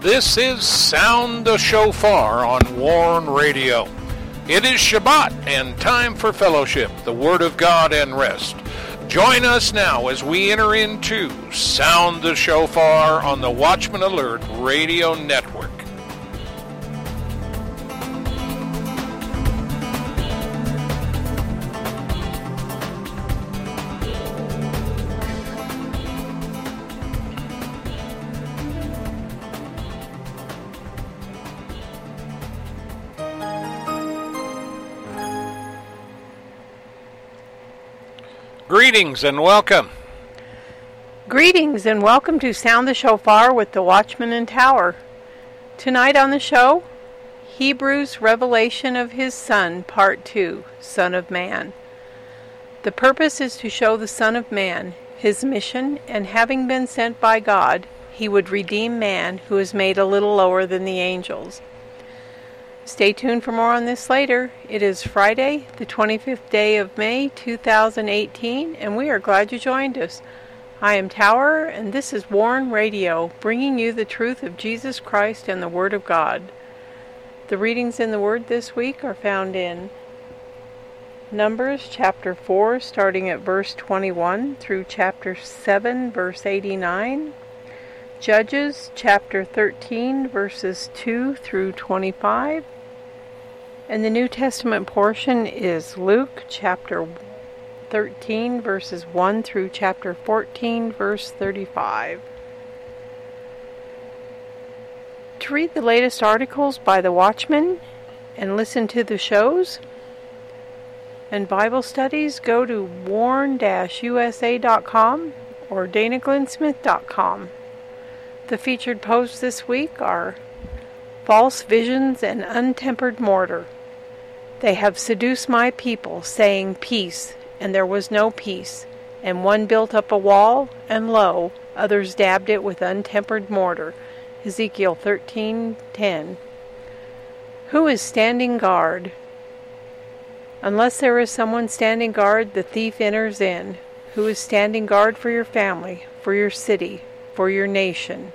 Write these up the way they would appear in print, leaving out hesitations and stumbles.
This is Sound the Shofar on Warn Radio. It is Shabbat and time for fellowship, the Word of God, and rest. Join us now as we enter into Sound the Shofar on the Watchman Alert Radio Network. Greetings and welcome. Greetings and welcome to Sound the Shofar with the Watchman and Tower. Tonight on the show, Hebrews' Revelation of His Son, Part 2, Son of Man. The purpose is to show the Son of Man His mission, and having been sent by God, He would redeem man who is made a little lower than the angels. Stay tuned for more on this later. It is Friday, the 25th day of May, 2018, and we are glad you joined us. I am Tower, and this is Warn Radio, bringing you the truth of Jesus Christ and the Word of God. The readings in the Word this week are found in Numbers chapter 4, starting at verse 21, through chapter 7, verse 89. Judges chapter 13, verses 2 through 25. And the New Testament portion is Luke chapter 13, verses 1 through chapter 14, verse 35. To read the latest articles by the Watchman and listen to the shows and Bible studies, go to warn-usa.com or danaglennsmith.com. The featured posts this week are False Visions and Untempered Mortar. They have seduced my people, saying peace, and there was no peace. And one built up a wall, and lo, others dabbed it with untempered mortar. Ezekiel 13:10. Who is standing guard? Unless there is someone standing guard, the thief enters in. Who is standing guard for your family, for your city, for your nation?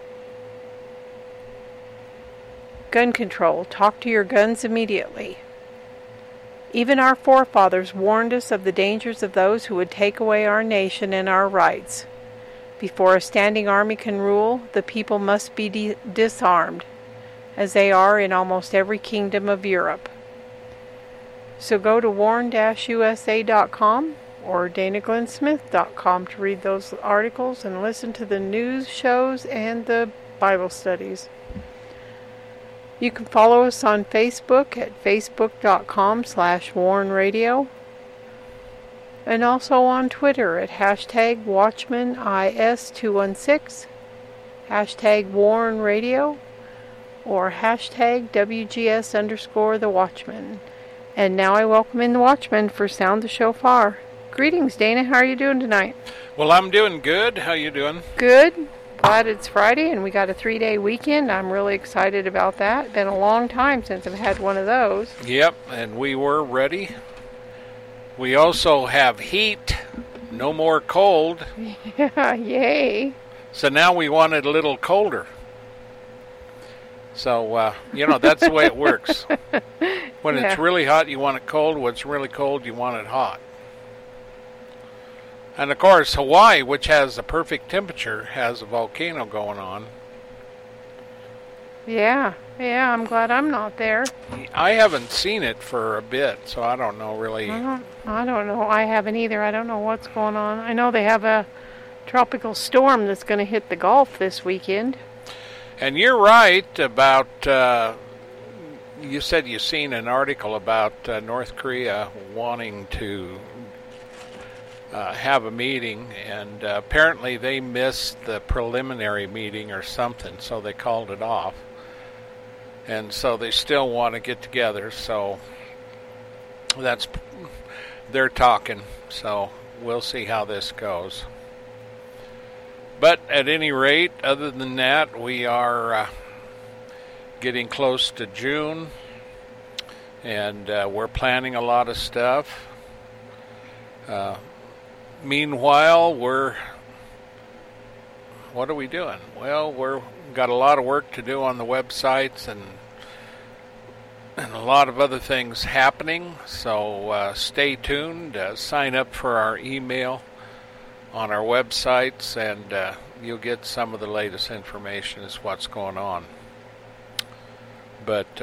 Gun control. Talk to your guns immediately. Even our forefathers warned us of the dangers of those who would take away our nation and our rights. Before a standing army can rule, the people must be disarmed, as they are in almost every kingdom of Europe. So go to warn-usa.com or danaglennsmith.com to read those articles and listen to the news shows and the Bible studies. You can follow us on Facebook at facebook.com/warnradio and also on Twitter at hashtag WatchmanIS216, hashtag WarnRadio, or hashtag WGS_The Watchman. And now I welcome in the Watchman for Sound the Shofar. Greetings, Dana. How are you doing tonight? Well, I'm doing good. How you doing? Good. Glad it's Friday and we got a 3-day weekend. I'm really excited about that. Been a long time since I've had one of those. Yep, and we were ready. We also have heat, no more cold. Yeah, yay. So now we want it a little colder. So, that's the way it works. When it's really hot, you want it cold. When it's really cold, you want it hot. And, of course, Hawaii, which has the perfect temperature, has a volcano going on. Yeah, I'm glad I'm not there. I haven't seen it for a bit, so I don't know really. I don't know. I haven't either. I don't know what's going on. I know they have a tropical storm that's going to hit the Gulf this weekend. And you're right about, you said you seen an article about North Korea wanting to have a meeting, and apparently they missed the preliminary meeting or something, so they called it off. And so they still want to get together, so they're talking, so we'll see how this goes. But at any rate, other than that, we are getting close to June, and we're planning a lot of stuff. Meanwhile, what are we doing? Well, we've got a lot of work to do on the websites and a lot of other things happening. So stay tuned. Sign up for our email on our websites, and you'll get some of the latest information as what's going on. But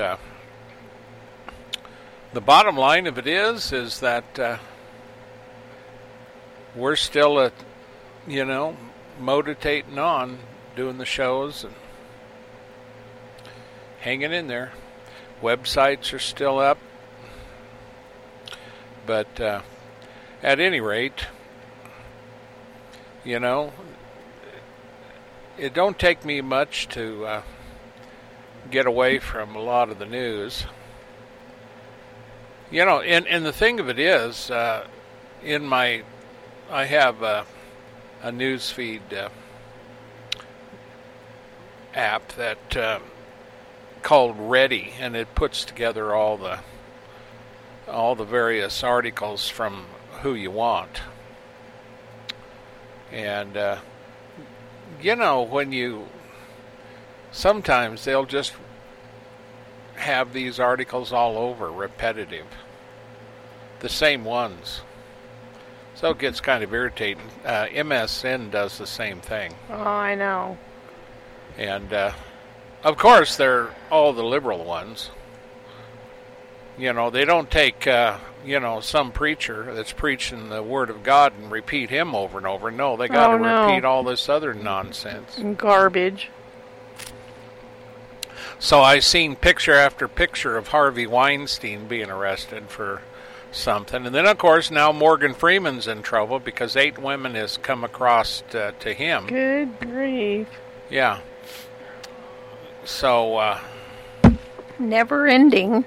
the bottom line of it is that we're still motivating on, doing the shows and hanging in there. Websites are still up. But at any rate, it don't take me much to get away from a lot of the news. And the thing of it is, I have a news feed app that called Ready, and it puts together all the various articles from who you want. And sometimes they'll just have these articles all over, repetitive, the same ones. So it gets kind of irritating. MSN does the same thing. Oh, I know. And, of course, they're all the liberal ones. They don't take, some preacher that's preaching the Word of God and repeat him over and over. No, they got to repeat all this other nonsense. Garbage. So I've seen picture after picture of Harvey Weinstein being arrested for something. And then, of course, now Morgan Freeman's in trouble because 8 women has come across to him. Good grief. Yeah. So, never ending.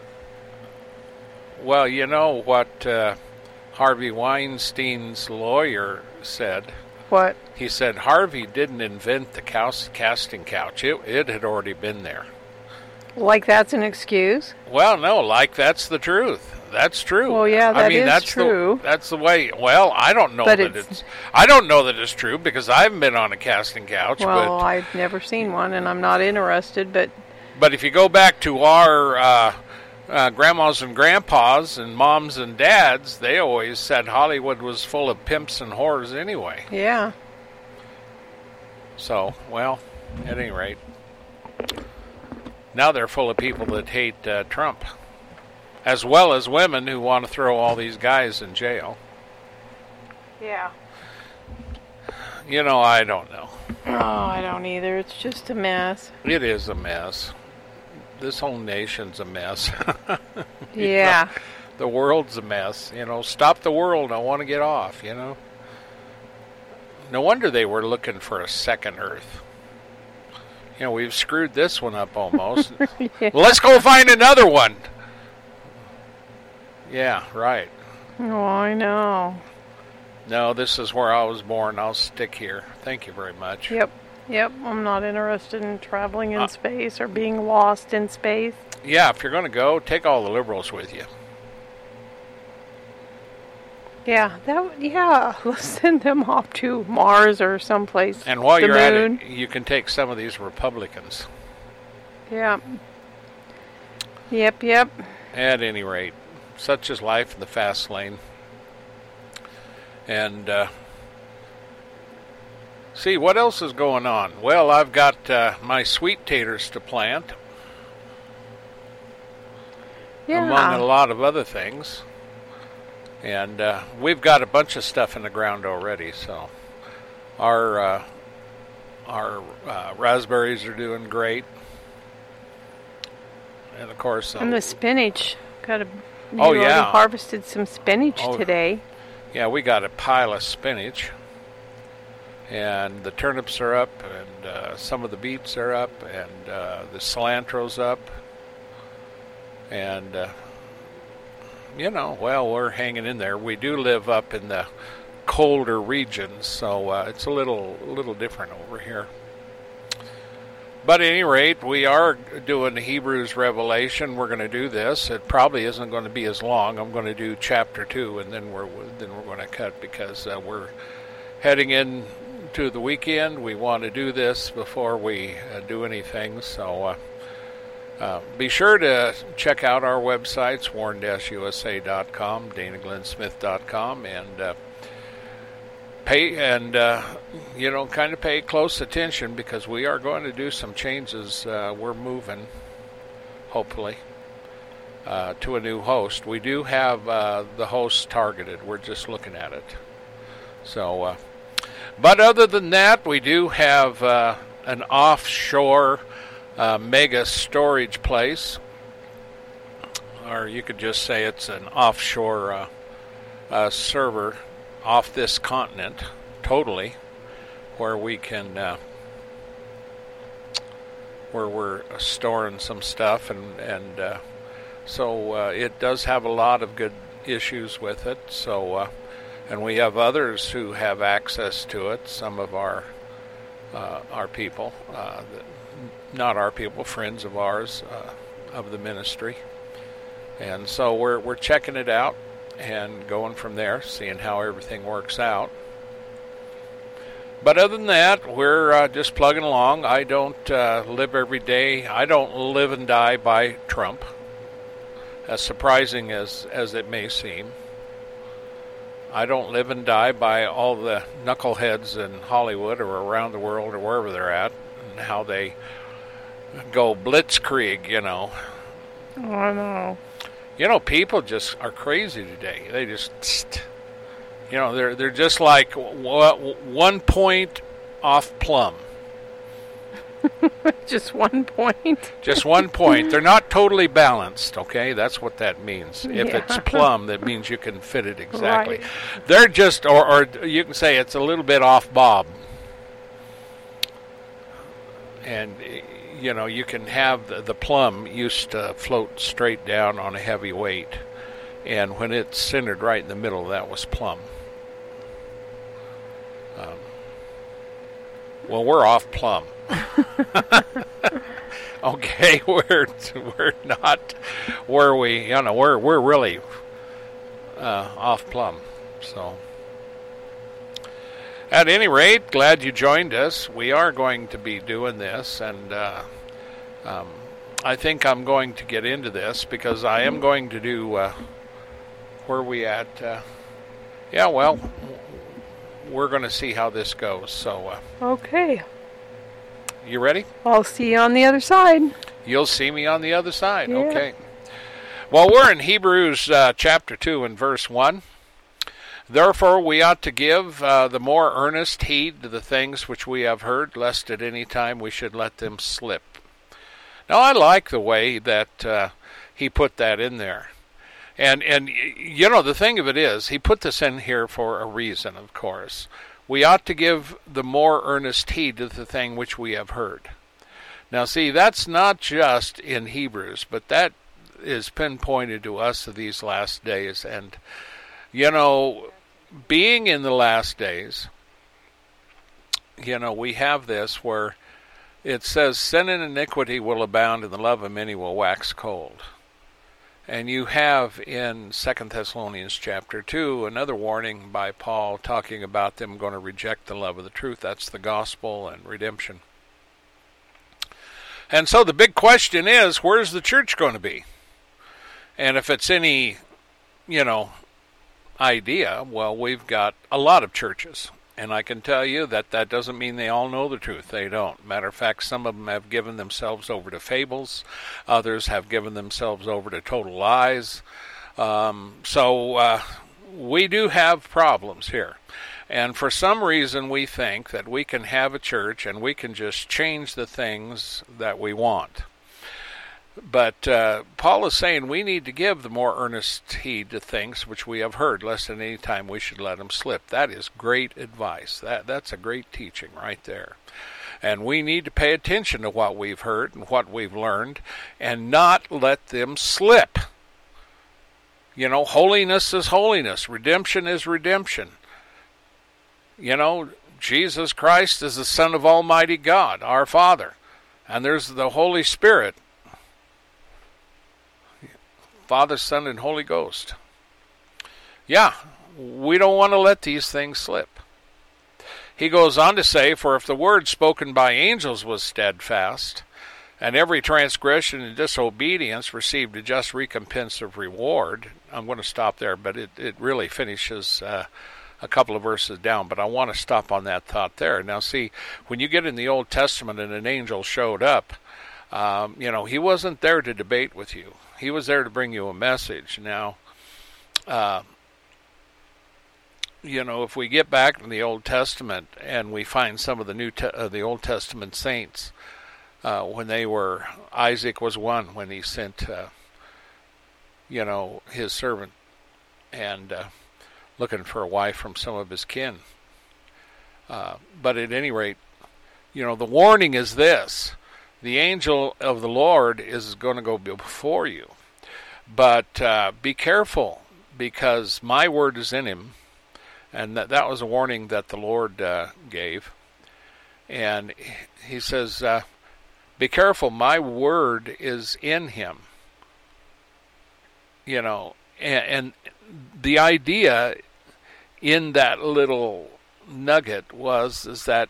Well, you know what Harvey Weinstein's lawyer said? What? He said Harvey didn't invent the casting couch. It had already been there. Like that's an excuse? Well, no, like that's the truth. That's true. Well, yeah, that's true. That's the way. Well, I don't know I don't know that it's true because I haven't been on a casting couch. Well, I've never seen one, and I'm not interested. But if you go back to our grandmas and grandpas and moms and dads, they always said Hollywood was full of pimps and whores anyway. Yeah. So, well, at any rate, now they're full of people that hate Trump, as well as women who want to throw all these guys in jail. Yeah. I don't know. Oh, I don't either. It's just a mess. It is a mess. This whole nation's a mess. Yeah. The world's a mess. Stop the world. I want to get off, No wonder they were looking for a second Earth. We've screwed this one up almost. Yeah. Well, let's go find another one. Yeah, right. Oh, I know. No, this is where I was born. I'll stick here. Thank you very much. Yep. I'm not interested in traveling in space or being lost in space. Yeah, if you're going to go, take all the liberals with you. Yeah, let's send them off to Mars or someplace. And while you're moon. at it, you can take some of these Republicans. Yeah. Yep. At any rate, such is life in the fast lane. And see, what else is going on? Well, I've got my sweet taters to plant. Yeah. Among a lot of other things. And we've got a bunch of stuff in the ground already, so our raspberries are doing great. And of course, and the spinach already harvested some spinach today. Yeah, we got a pile of spinach, and the turnips are up, and some of the beets are up, and the cilantro's up, and we're hanging in there. We do live up in the colder regions, so it's a little different over here. But at any rate, we are doing the Hebrews Revelation. We're going to do this. It probably isn't going to be as long. I'm going to do chapter 2, and then we're going to cut because we're heading in to the weekend. We want to do this before we do anything, so be sure to check out our websites, warn-usa.com, danaglennsmith.com, and pay kind of pay close attention, because we are going to do some changes. We're moving, hopefully, to a new host. We do have the host targeted. We're just looking at it. So, but other than that, we do have an offshore mega storage place, or you could just say it's an offshore server off this continent totally, where we can where we're storing some stuff, and so it does have a lot of good issues with it. So and we have others who have access to it, some of our people, not our people, friends of ours, of the ministry. And so we're checking it out and going from there, seeing how everything works out. But other than that, we're just plugging along. I don't live every day. I don't live and die by Trump, as surprising as it may seem. I don't live and die by all the knuckleheads in Hollywood or around the world or wherever they're at, and how they go blitzkrieg, Oh, I know. People just are crazy today. They just, they're just like 1 point off plumb. Just 1 point? Just 1 point. They're not totally balanced, okay? That's what that means. If it's plumb, that means you can fit it exactly. Right. They're just, or you can say it's a little bit off bob. And you can have the plum used to float straight down on a heavy weight, and when it's centered right in the middle, that was plum. Well, we're off plum. Okay, we're not where we're really off plum. So, at any rate, glad you joined us. We are going to be doing this, and I think I'm going to get into this, because I am going to do, where are we at? We're going to see how this goes. So, okay. You ready? I'll see you on the other side. You'll see me on the other side. Yeah. Okay. Well, we're in Hebrews chapter 2 and verse 1. Therefore we ought to give the more earnest heed to the things which we have heard, lest at any time we should let them slip. Now, I like the way that he put that in there. And the thing of it is, he put this in here for a reason, of course. We ought to give the more earnest heed to the thing which we have heard. Now, see, that's not just in Hebrews, but that is pinpointed to us of these last days. And, being in the last days, we have this where it says, sin and iniquity will abound, and the love of many will wax cold. And you have in 2 Thessalonians chapter 2 another warning by Paul talking about them going to reject the love of the truth. That's the gospel and redemption. And so the big question is, where's the church going to be? And if it's any, idea, well, we've got a lot of churches. And I can tell you that doesn't mean they all know the truth. They don't. Matter of fact, some of them have given themselves over to fables. Others have given themselves over to total lies. So we do have problems here. And for some reason, we think that we can have a church and we can just change the things that we want. But Paul is saying we need to give the more earnest heed to things which we have heard, lest at any time we should let them slip. That is great advice. That's a great teaching right there. And we need to pay attention to what we've heard and what we've learned and not let them slip. Holiness is holiness. Redemption is redemption. Jesus Christ is the Son of Almighty God, our Father. And there's the Holy Spirit. Father, Son, and Holy Ghost. Yeah, we don't want to let these things slip. he goes on to say, for if the word spoken by angels was steadfast, and every transgression and disobedience received a just recompense of reward. I'm going to stop there, but it really finishes a couple of verses down, but I want to stop on that thought there. Now see, when you get in the Old Testament and an angel showed up, he wasn't there to debate with you. He was there to bring you a message. Now, if we get back in the Old Testament and we find some of the Old Testament saints, when they were, Isaac was one when he sent, his servant and looking for a wife from some of his kin. But at any rate, the warning is this: the angel of the Lord is going to go before you, but be careful, because my word is in him, and that was a warning that the Lord gave, and he says, be careful, my word is in him. And the idea in that little nugget is that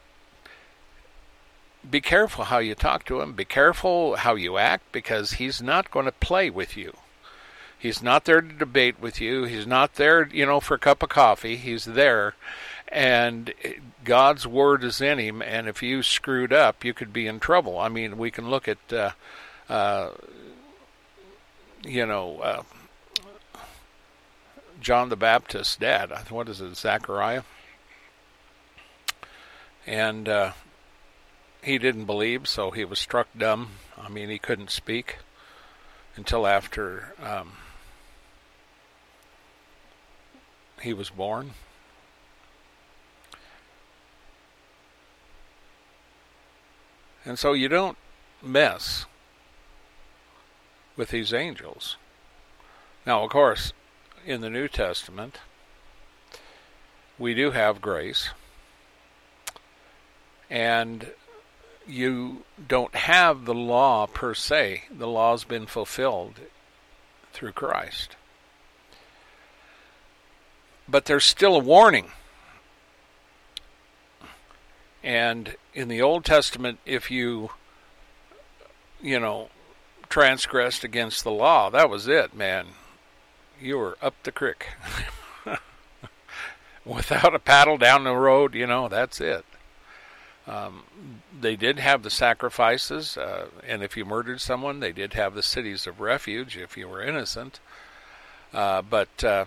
be careful how you talk to him, be careful how you act, because he's not going to play with you. He's not there to debate with you. He's not there, for a cup of coffee. He's there, and God's word is in him, and if you screwed up, you could be in trouble. I mean, we can look at, John the Baptist's dad. What is it, Zechariah? And he didn't believe, so he was struck dumb. I mean, he couldn't speak until after he was born. And so you don't mess with these angels. Now, of course, in the New Testament, we do have grace, and you don't have the law per se. The law's been fulfilled through Christ. But there's still a warning. And in the Old Testament, if you transgressed against the law, that was it, man. You were up the creek. Without a paddle down the road, that's it. They did have the sacrifices, and if you murdered someone, they did have the cities of refuge if you were innocent. But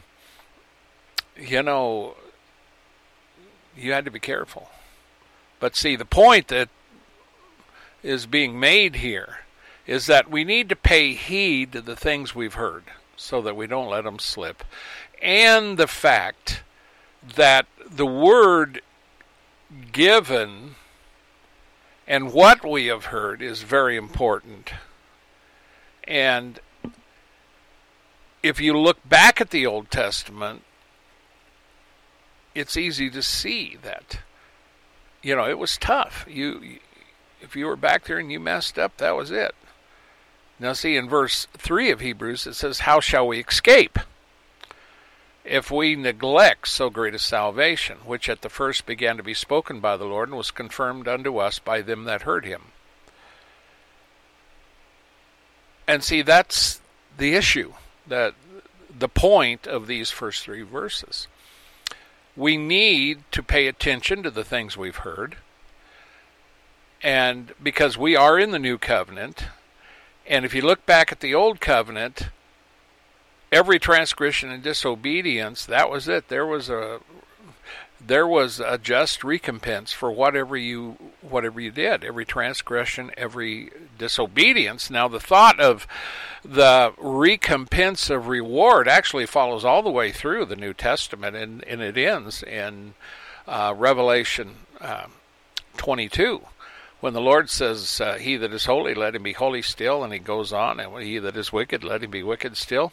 you had to be careful. But see, the point that is being made here is that we need to pay heed to the things we've heard so that we don't let them slip. And the fact that the word given and what we have heard is very important. And if you look back at the Old Testament, it's easy to see that it was tough. If you were back there and you messed up, that was it. Now see, in verse 3 of Hebrews, it says, how shall we escape if we neglect so great a salvation, which at the first began to be spoken by the Lord and was confirmed unto us by them that heard him? And see, that's the issue, that the point of these first 3 verses. We need to pay attention to the things we've heard, and because we are in the new covenant, and if you look back at the old covenant, every transgression and disobedience, that was it. There was a just recompense for whatever you did, every transgression, every disobedience. Now the thought of the recompense of reward actually follows all the way through the New Testament, and it ends in Revelation 22, when the Lord says, he that is holy, let him be holy still, and he goes on, and he that is wicked, let him be wicked still.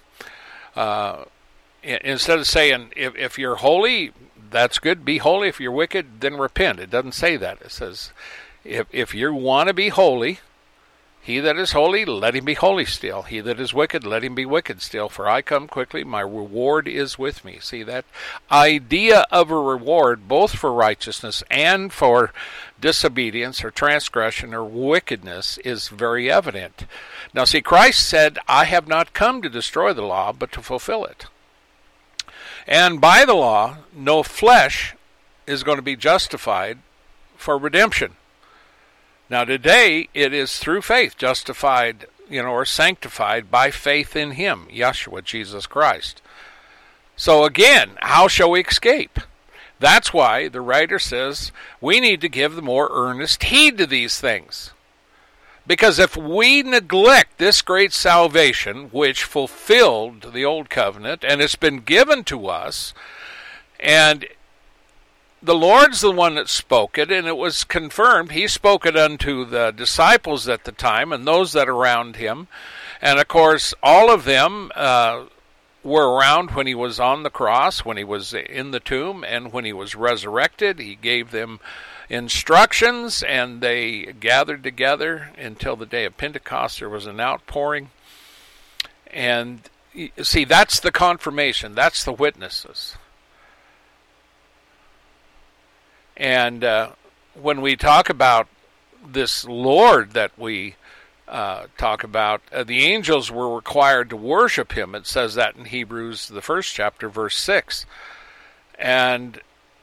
Instead of saying, if you're holy, that's good, be holy. If you're wicked, then repent. It doesn't say that. It says, if you want to be holy, He that is holy, let him be holy still. He that is wicked, let him be wicked still. For I come quickly, my reward is with me. See, that idea of a reward, both for righteousness and for disobedience or transgression or wickedness, is very evident. Now see, Christ said, I have not come to destroy the law, but to fulfill it. And by the law, no flesh is going to be justified for redemption. Now today, it is through faith, justified, or sanctified by faith in him, Yeshua, Jesus Christ. So again, how shall we escape? That's why the writer says we need to give the more earnest heed to these things. Because if we neglect this great salvation, which fulfilled the old covenant, and it's been given to us, and the Lord's the one that spoke it, and it was confirmed. He spoke it unto the disciples at the time and those that around him. And, of course, all of them were around when he was on the cross, when he was in the tomb, and when he was resurrected. He gave them instructions, and they gathered together until the day of Pentecost. There was an outpouring. And, see, that's the confirmation. That's the witnesses. And when we talk about this Lord that we talk about, the angels were required to worship him. It says that in Hebrews, the 1st chapter, verse 6. And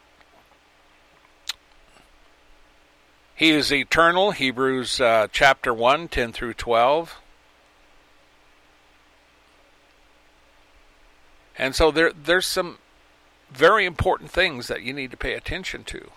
he is eternal, Hebrews chapter 1, 10 through 12. And so there's some very important things that you need to pay attention to.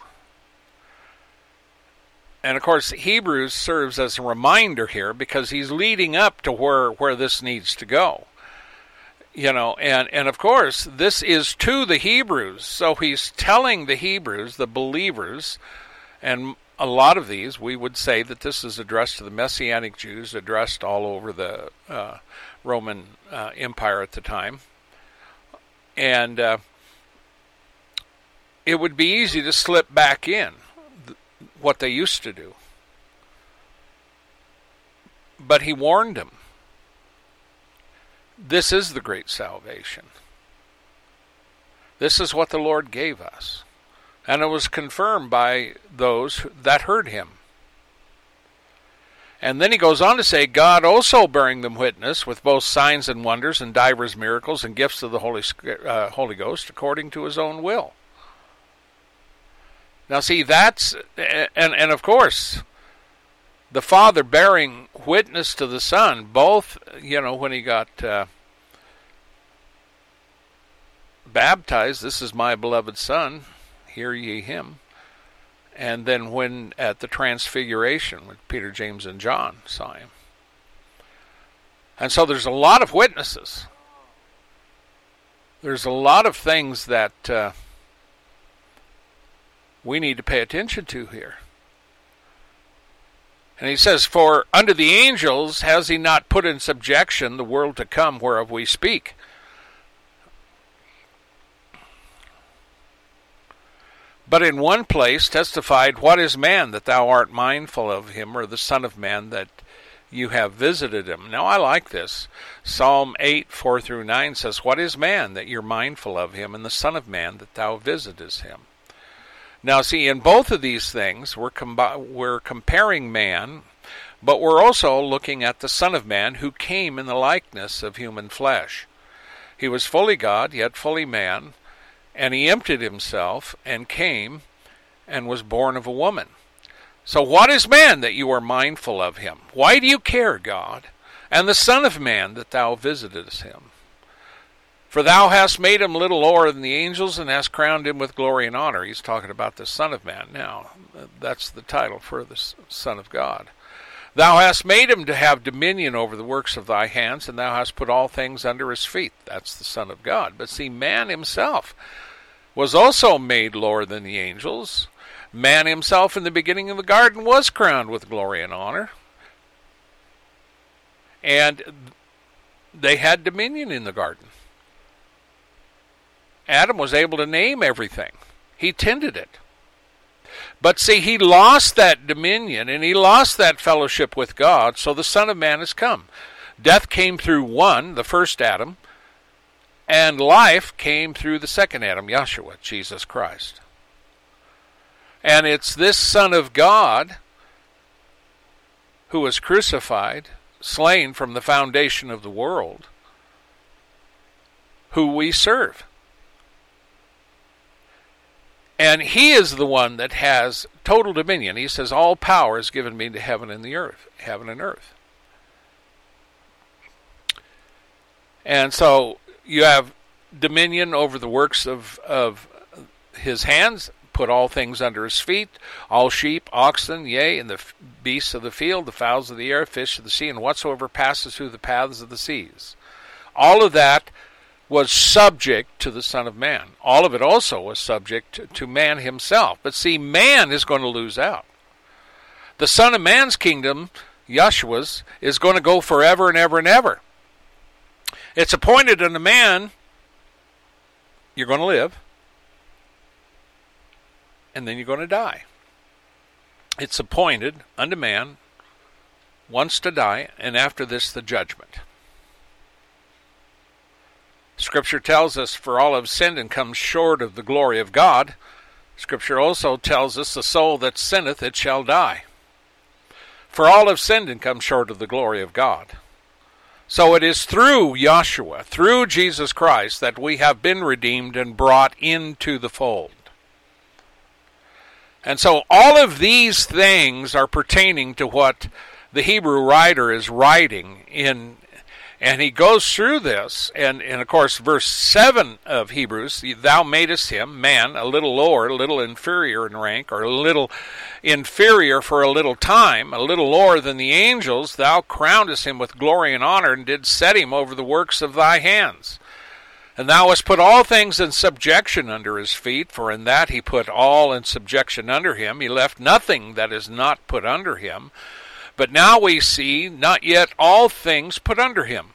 And, of course, Hebrews serves as a reminder here because he's leading up to where this needs to go. And of course, this is to the Hebrews. So he's telling the Hebrews, the believers, and a lot of these, we would say that this is addressed to the Messianic Jews, addressed all over the Roman Empire at the time. And it would be easy to slip back in what they used to do. But he warned them. This is the great salvation. This is what the Lord gave us. And it was confirmed by those that heard him. And then he goes on to say, God also bearing them witness with both signs and wonders and divers miracles and gifts of the Holy Ghost according to his own will. Now see, that's, and of course, the Father bearing witness to the Son, both, when he got baptized, this is my beloved Son, hear ye him. And then when at the Transfiguration, when Peter, James, and John saw him. And so there's a lot of witnesses. There's a lot of things that we need to pay attention to here. And he says, for unto the angels has he not put in subjection the world to come whereof we speak. But in one place testified, what is man that thou art mindful of him, or the Son of Man that you have visited him? Now I like this. Psalm 8, 4 through 9 says, what is man that you're mindful of him, and the Son of Man that thou visitest him? Now see, in both of these things, we're comparing man, but we're also looking at the Son of Man who came in the likeness of human flesh. He was fully God, yet fully man, and he emptied himself and came and was born of a woman. So what is man that you are mindful of him? Why do you care, God? And the Son of Man that thou visitest him? For thou hast made him little lower than the angels, and hast crowned him with glory and honor. He's talking about the Son of Man now. That's the title for the Son of God. Thou hast made him to have dominion over the works of thy hands, and thou hast put all things under his feet. That's the Son of God. But see, man himself was also made lower than the angels. Man himself in the beginning of the garden was crowned with glory and honor. And they had dominion in the garden. Adam was able to name everything. He tended it. But see, he lost that dominion and he lost that fellowship with God, so the Son of Man has come. Death came through one, the first Adam, and life came through the second Adam, Yeshua, Jesus Christ. And it's this Son of God who was crucified, slain from the foundation of the world, who we serve. And he is the one that has total dominion. He says, all power is given me to heaven and the earth, heaven and earth. And so you have dominion over the works of his hands, put all things under his feet, all sheep, oxen, yea, and the beasts of the field, the fowls of the air, fish of the sea, and whatsoever passes through the paths of the seas. All of that was subject to the Son of Man. All of it also was subject to man himself. But see, man is going to lose out. The Son of Man's kingdom, Yeshua's, is going to go forever and ever and ever. It's appointed unto man, you're going to live, and then you're going to die. It's appointed unto man once to die, and after this the judgment. Scripture tells us, for all have sinned and come short of the glory of God. Scripture also tells us, the soul that sinneth, it shall die. For all have sinned and come short of the glory of God. So it is through Yeshua, through Jesus Christ, that we have been redeemed and brought into the fold. And so all of these things are pertaining to what the Hebrew writer is writing in. And he goes through this, and of course, verse 7 of Hebrews, thou madest him, man, a little lower, a little inferior in rank, or a little inferior for a little time, a little lower than the angels, thou crownedest him with glory and honor, and didst set him over the works of thy hands. And thou hast put all things in subjection under his feet, for in that he put all in subjection under him. He left nothing that is not put under him. But now we see not yet all things put under him.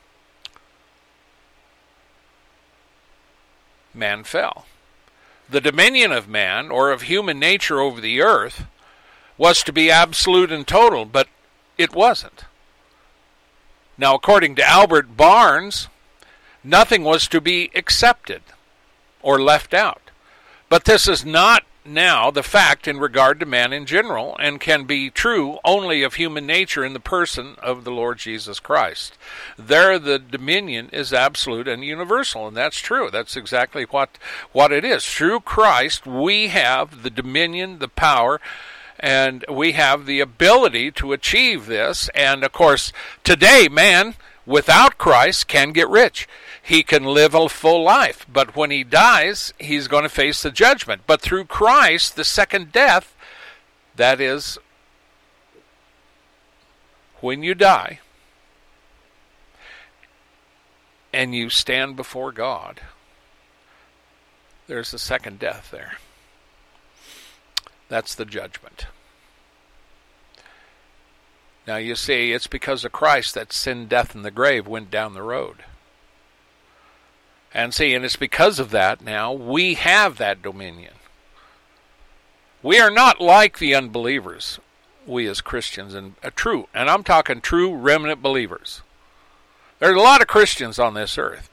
Man fell. The dominion of man, or of human nature over the earth, was to be absolute and total, but it wasn't. Now, according to Albert Barnes, nothing was to be accepted or left out. But this is not now the fact in regard to man in general, and can be true only of human nature in the person of the Lord Jesus Christ. There the dominion is absolute and universal, and that's true. That's exactly what it is. Through Christ we have the dominion, the power, and we have the ability to achieve this. And of course, today man without Christ can get rich. He can live a full life, but when he dies, he's going to face the judgment. But through Christ, the second death, that is, when you die and you stand before God, there's the second death there. That's the judgment. Now you see, it's because of Christ that sin, death, and the grave went down the road. And see, and it's because of that now we have that dominion. We are not like the unbelievers, we as Christians, and I'm talking true remnant believers. There's a lot of Christians on this earth.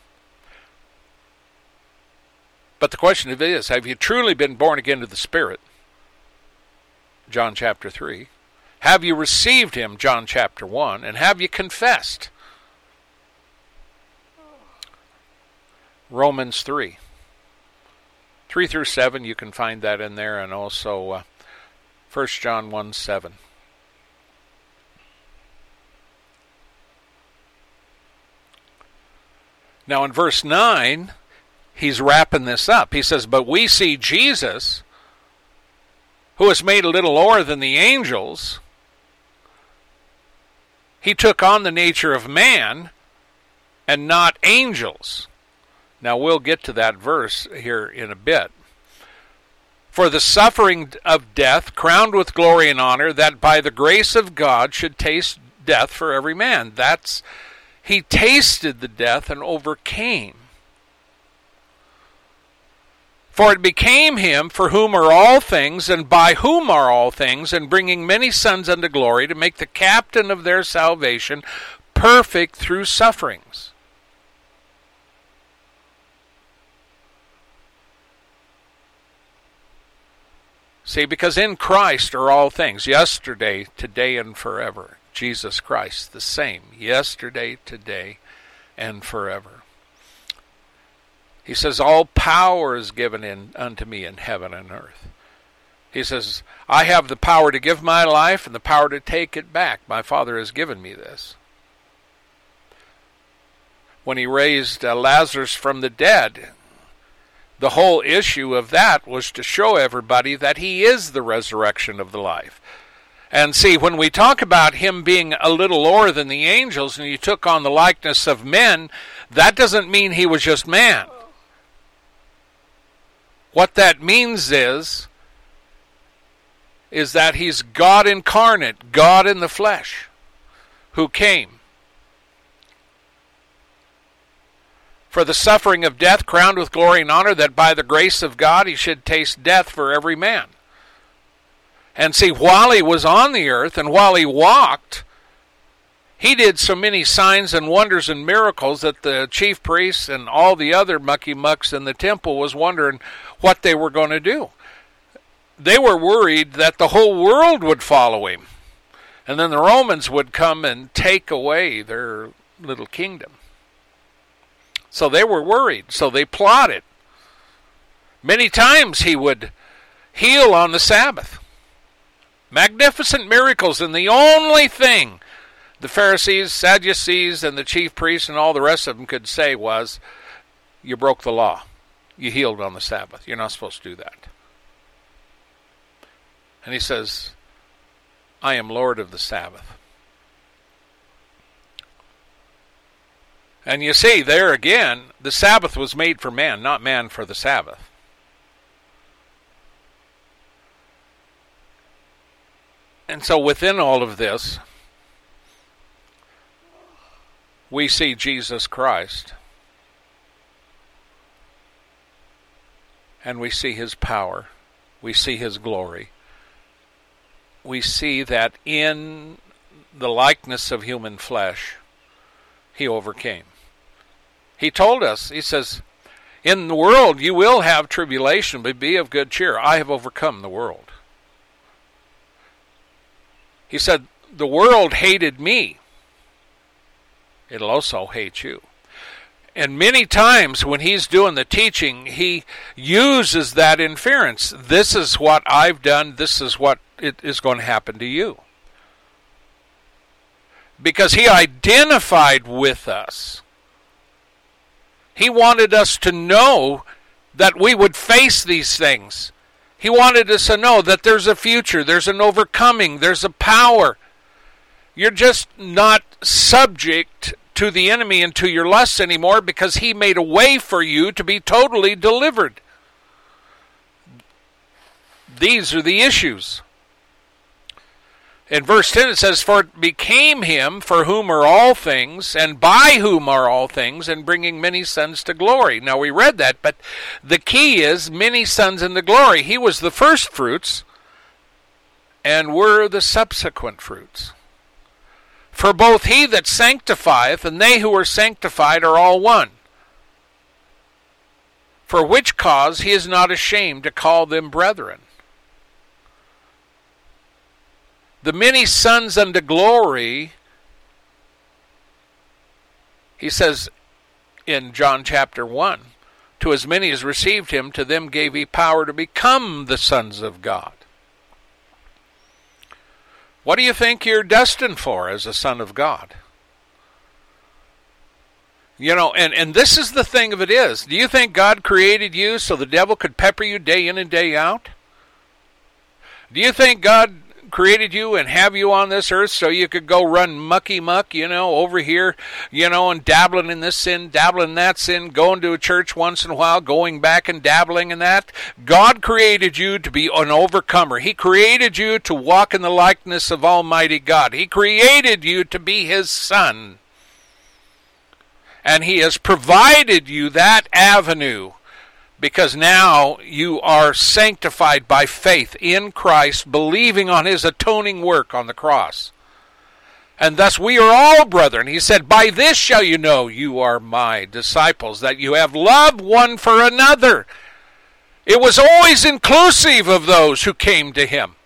But the question is, have you truly been born again to the Spirit? John chapter 3. Have you received him? John chapter 1. And have you confessed? Romans 3. 3 through 7, you can find that in there, and also 1 John 1, 7. Now in verse 9, he's wrapping this up. He says, but we see Jesus, who was made a little lower than the angels. He took on the nature of man and not angels. Now we'll get to that verse here in a bit. For the suffering of death, crowned with glory and honor, that by the grace of God should taste death for every man. He tasted the death and overcame. For it became him for whom are all things, and by whom are all things, and bringing many sons unto glory, to make the captain of their salvation perfect through sufferings. See, because in Christ are all things, yesterday, today, and forever. Jesus Christ, the same, yesterday, today, and forever. He says, all power is given unto me in heaven and earth. He says, I have the power to give my life and the power to take it back. My Father has given me this. When he raised Lazarus from the dead, the whole issue of that was to show everybody that he is the resurrection of the life. And see, when we talk about him being a little lower than the angels and he took on the likeness of men, that doesn't mean he was just man. What that means is that he's God incarnate, God in the flesh, who came for the suffering of death, crowned with glory and honor, that by the grace of God he should taste death for every man. And see, while he was on the earth and while he walked, he did so many signs and wonders and miracles that the chief priests and all the other mucky-mucks in the temple was wondering what they were going to do. They were worried that the whole world would follow him, and then the Romans would come and take away their little kingdom. So they were worried, so they plotted. Many times he would heal on the Sabbath. Magnificent miracles, and the only thing the Pharisees, Sadducees, and the chief priests and all the rest of them could say was, you broke the law. You healed on the Sabbath. You're not supposed to do that. And he says, I am Lord of the Sabbath. And you see, there again, the Sabbath was made for man, not man for the Sabbath. And so within all of this, we see Jesus Christ. And we see his power. We see his glory. We see that in the likeness of human flesh, he overcame. He told us, he says, in the world you will have tribulation, but be of good cheer. I have overcome the world. He said, the world hated me. It'll also hate you. And many times when he's doing the teaching, he uses that inference. This is what I've done. This is what it is going to happen to you. Because he identified with us. He wanted us to know that we would face these things. He wanted us to know that there's a future, there's an overcoming, there's a power. You're just not subject to the enemy and to your lusts anymore, because he made a way for you to be totally delivered. These are the issues. In verse 10 it says, for it became him for whom are all things, and by whom are all things, and bringing many sons to glory. Now we read that, but the key is many sons into glory. He was the first fruits, and we're the subsequent fruits. For both he that sanctifieth and they who are sanctified are all one. For which cause he is not ashamed to call them brethren. The many sons unto glory, he says in John chapter 1, to as many as received him, to them gave he power to become the sons of God. What do you think you're destined for as a son of God? You know, and this is the thing of it is. Do you think God created you so the devil could pepper you day in and day out? Do you think God created you and have you on this earth so you could go run mucky-muck, over here, and dabbling in this sin, dabbling in that sin, going to a church once in a while, going back and dabbling in that? God created you to be an overcomer. He created you to walk in the likeness of Almighty God. He created you to be his son. And he has provided you that avenue Because now you are sanctified by faith in Christ, believing on his atoning work on the cross. And thus we are all brethren. He said, by this shall you know you are my disciples, that you have love one for another. It was always inclusive of those who came to him,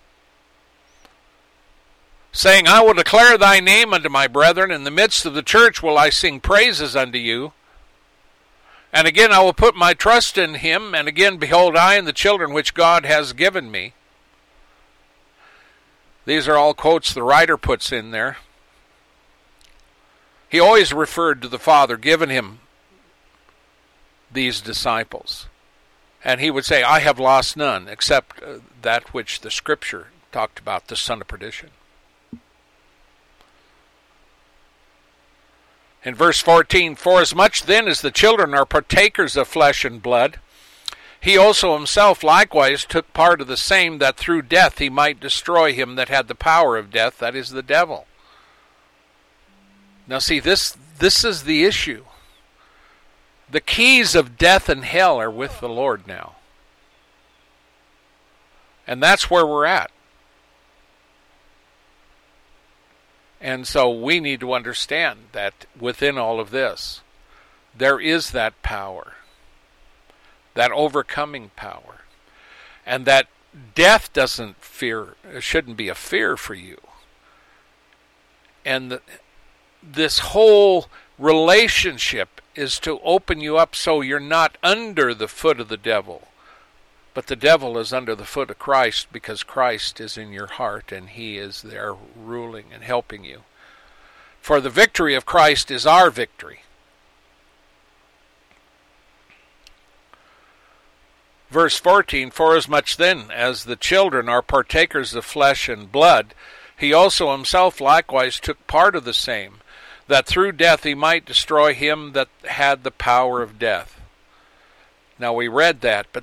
saying, I will declare thy name unto my brethren. In the midst of the church will I sing praises unto you. And again I will put my trust in him. And again, behold, I and the children which God has given me. These are all quotes the writer puts in there. He always referred to the Father giving him these disciples. And he would say, I have lost none, except that which the Scripture talked about, the son of perdition. In verse 14, forasmuch then as the children are partakers of flesh and blood, he also himself likewise took part of the same, that through death he might destroy him that had the power of death, that is the devil. Now see, this is the issue. The keys of death and hell are with the Lord now. And that's where we're at. And so we need to understand that within all of this, there is that power, that overcoming power, and that death shouldn't be a fear for you. And this whole relationship is to open you up so you're not under the foot of the devil, but the devil is under the foot of Christ, because Christ is in your heart and he is there ruling and helping you. For the victory of Christ is our victory. Verse 14, forasmuch then as the children are partakers of flesh and blood, he also himself likewise took part of the same, that through death he might destroy him that had the power of death. Now we read that, but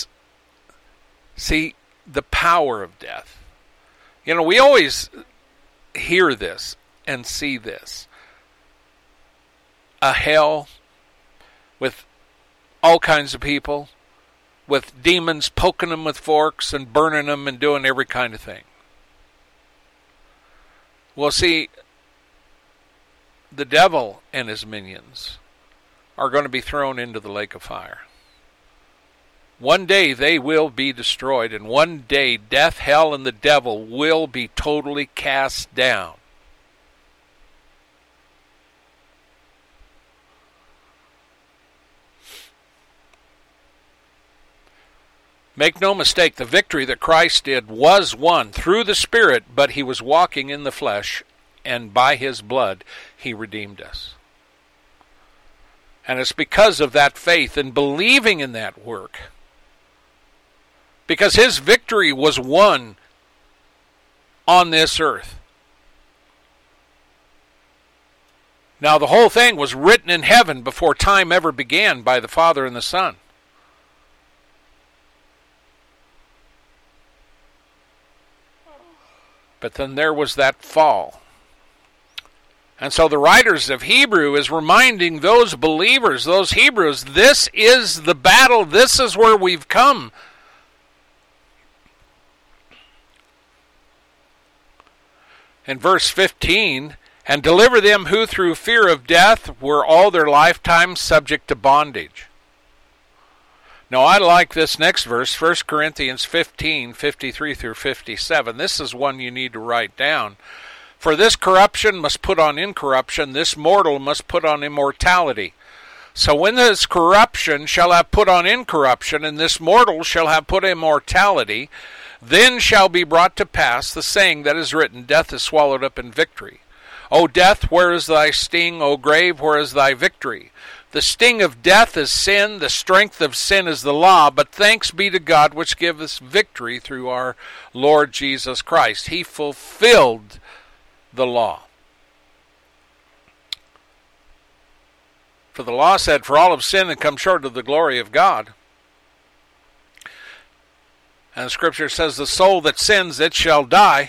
see, the power of death. You know, we always hear this and see this. A hell with all kinds of people, with demons poking them with forks and burning them and doing every kind of thing. Well, see, the devil and his minions are going to be thrown into the lake of fire. One day they will be destroyed, and one day death, hell, and the devil will be totally cast down. Make no mistake, the victory that Christ did was won through the Spirit, but he was walking in the flesh, and by his blood he redeemed us. And it's because of that faith and believing in that work, because his victory was won on this earth. Now the whole thing was written in heaven before time ever began by the Father and the Son. But then there was that fall. And so the writers of Hebrew is reminding those believers, those Hebrews, this is the battle, this is where we've come. In verse 15, and deliver them who through fear of death were all their lifetime subject to bondage. Now I like this next verse, 1 Corinthians 15, 53 through 57. This is one you need to write down. For this corruption must put on incorruption, this mortal must put on immortality. So when this corruption shall have put on incorruption, and this mortal shall have put immortality, then shall be brought to pass the saying that is written, death is swallowed up in victory. O death, where is thy sting? O grave, where is thy victory? The sting of death is sin, the strength of sin is the law, but thanks be to God which giveth us victory through our Lord Jesus Christ. He fulfilled the law. For the law said, for all have sinned and come short of the glory of God. And the Scripture says, the soul that sins, it shall die.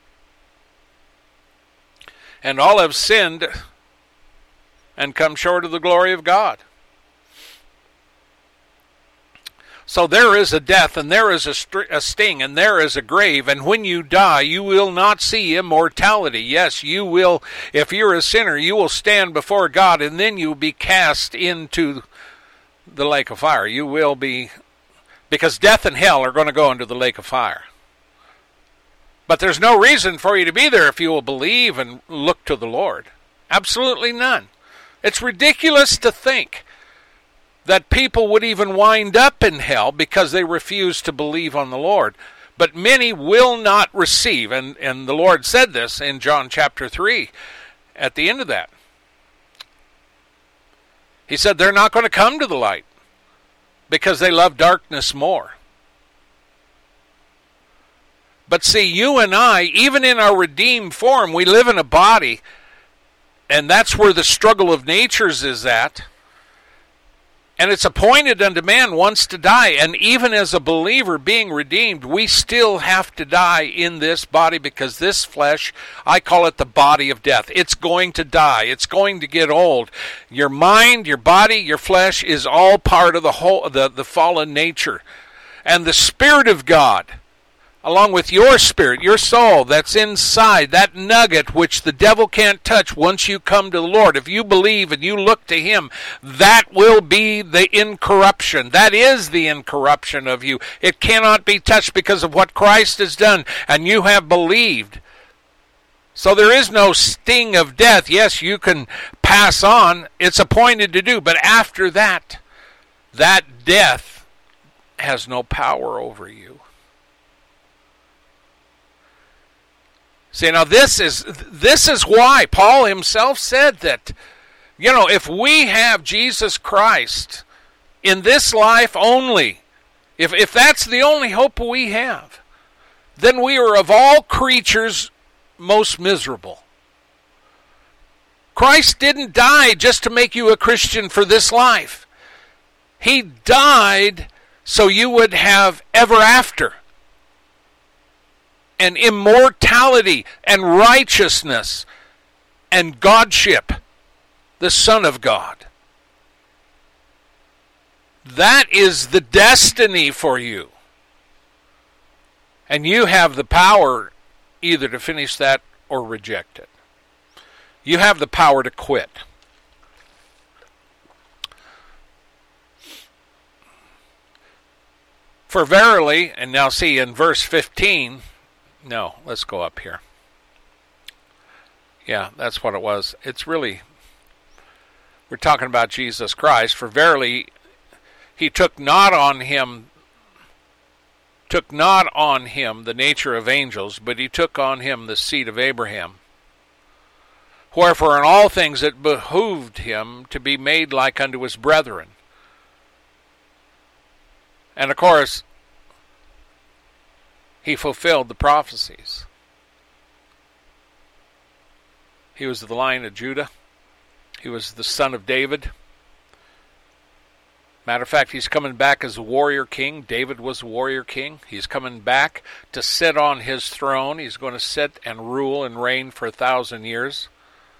And all have sinned and come short of the glory of God. So there is a death, and there is a sting, and there is a grave, and when you die, you will not see immortality. Yes, you will, if you're a sinner, you will stand before God, and then you will be cast into the lake of fire. You will be, because death and hell are going to go into the lake of fire. But there's no reason for you to be there if you will believe and look to the Lord. Absolutely none. It's ridiculous to think that people would even wind up in hell because they refuse to believe on the Lord. But many will not receive, and the Lord said this in John chapter 3 at the end of that. He said they're not going to come to the light because they love darkness more. But see, you and I, even in our redeemed form, we live in a body, and that's where the struggle of natures is at. And it's appointed unto man once to die. And even as a believer being redeemed, we still have to die in this body, because this flesh, I call it the body of death. It's going to die. It's going to get old. Your mind, your body, your flesh is all part of the fallen nature. And the Spirit of God, along with your spirit, your soul that's inside, that nugget which the devil can't touch once you come to the Lord. If you believe and you look to Him, that will be the incorruption. That is the incorruption of you. It cannot be touched because of what Christ has done, and you have believed. So there is no sting of death. Yes, you can pass on. It's appointed to do. But after that, that death has no power over you. See, now this is why Paul himself said that, if we have Jesus Christ in this life only, if that's the only hope we have, then we are of all creatures most miserable. Christ didn't die just to make you a Christian for this life. He died so you would have ever after, and immortality, and righteousness, and Godship, the Son of God. That is the destiny for you. And you have the power either to finish that or reject it. You have the power to quit. For verily, and now see in verse 15, no, let's go up here. Yeah, that's what it was. It's really, we're talking about Jesus Christ. For verily, He took not on him the nature of angels, but He took on Him the seed of Abraham. Wherefore in all things it behooved Him to be made like unto His brethren. And of course, He fulfilled the prophecies. He was the Lion of Judah. He was the Son of David. Matter of fact, He's coming back as a warrior king. David was a warrior king. He's coming back to sit on His throne. He's going to sit and rule and reign for 1,000 years.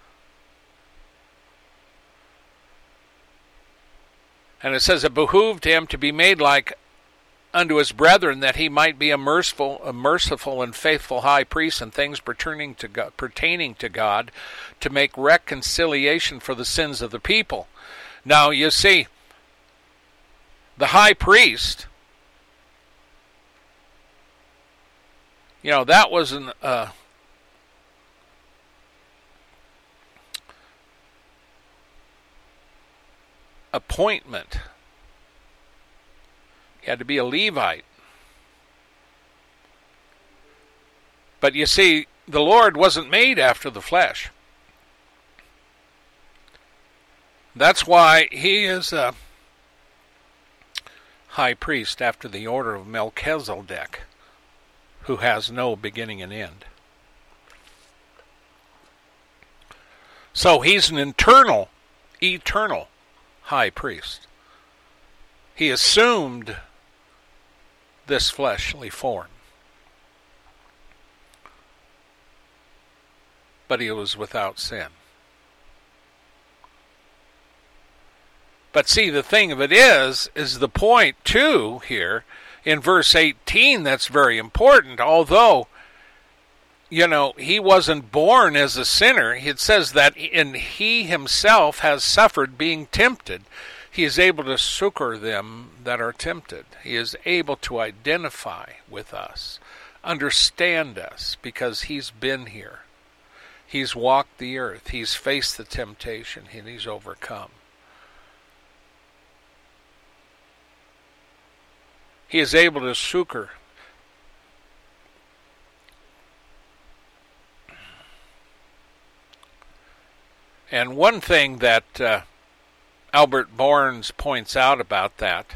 And it says it behooved Him to be made like unto His brethren, that He might be a merciful and faithful high priest in things pertaining to God, to make reconciliation for the sins of the people. Now, you see, the high priest, that was an appointment. He had to be a Levite. But you see, the Lord wasn't made after the flesh. That's why He is a high priest after the order of Melchizedek, who has no beginning and end. So He's an eternal high priest. He assumed this fleshly form, but He was without sin. But see, the thing of it is the point too here in verse 18 that's very important. Although, he wasn't born as a sinner, it says that he himself has suffered being tempted. He is able to succor them that are tempted. He is able to identify with us, understand us, because he's been here. He's walked the earth. He's faced the temptation, and he's overcome. He is able to succor. And one thing that Albert Barnes points out about that,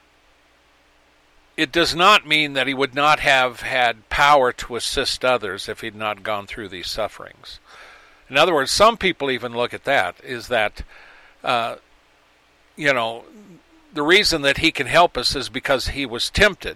it does not mean that he would not have had power to assist others if he'd not gone through these sufferings. In other words, some people even look at that, is that, the reason that he can help us is because he was tempted.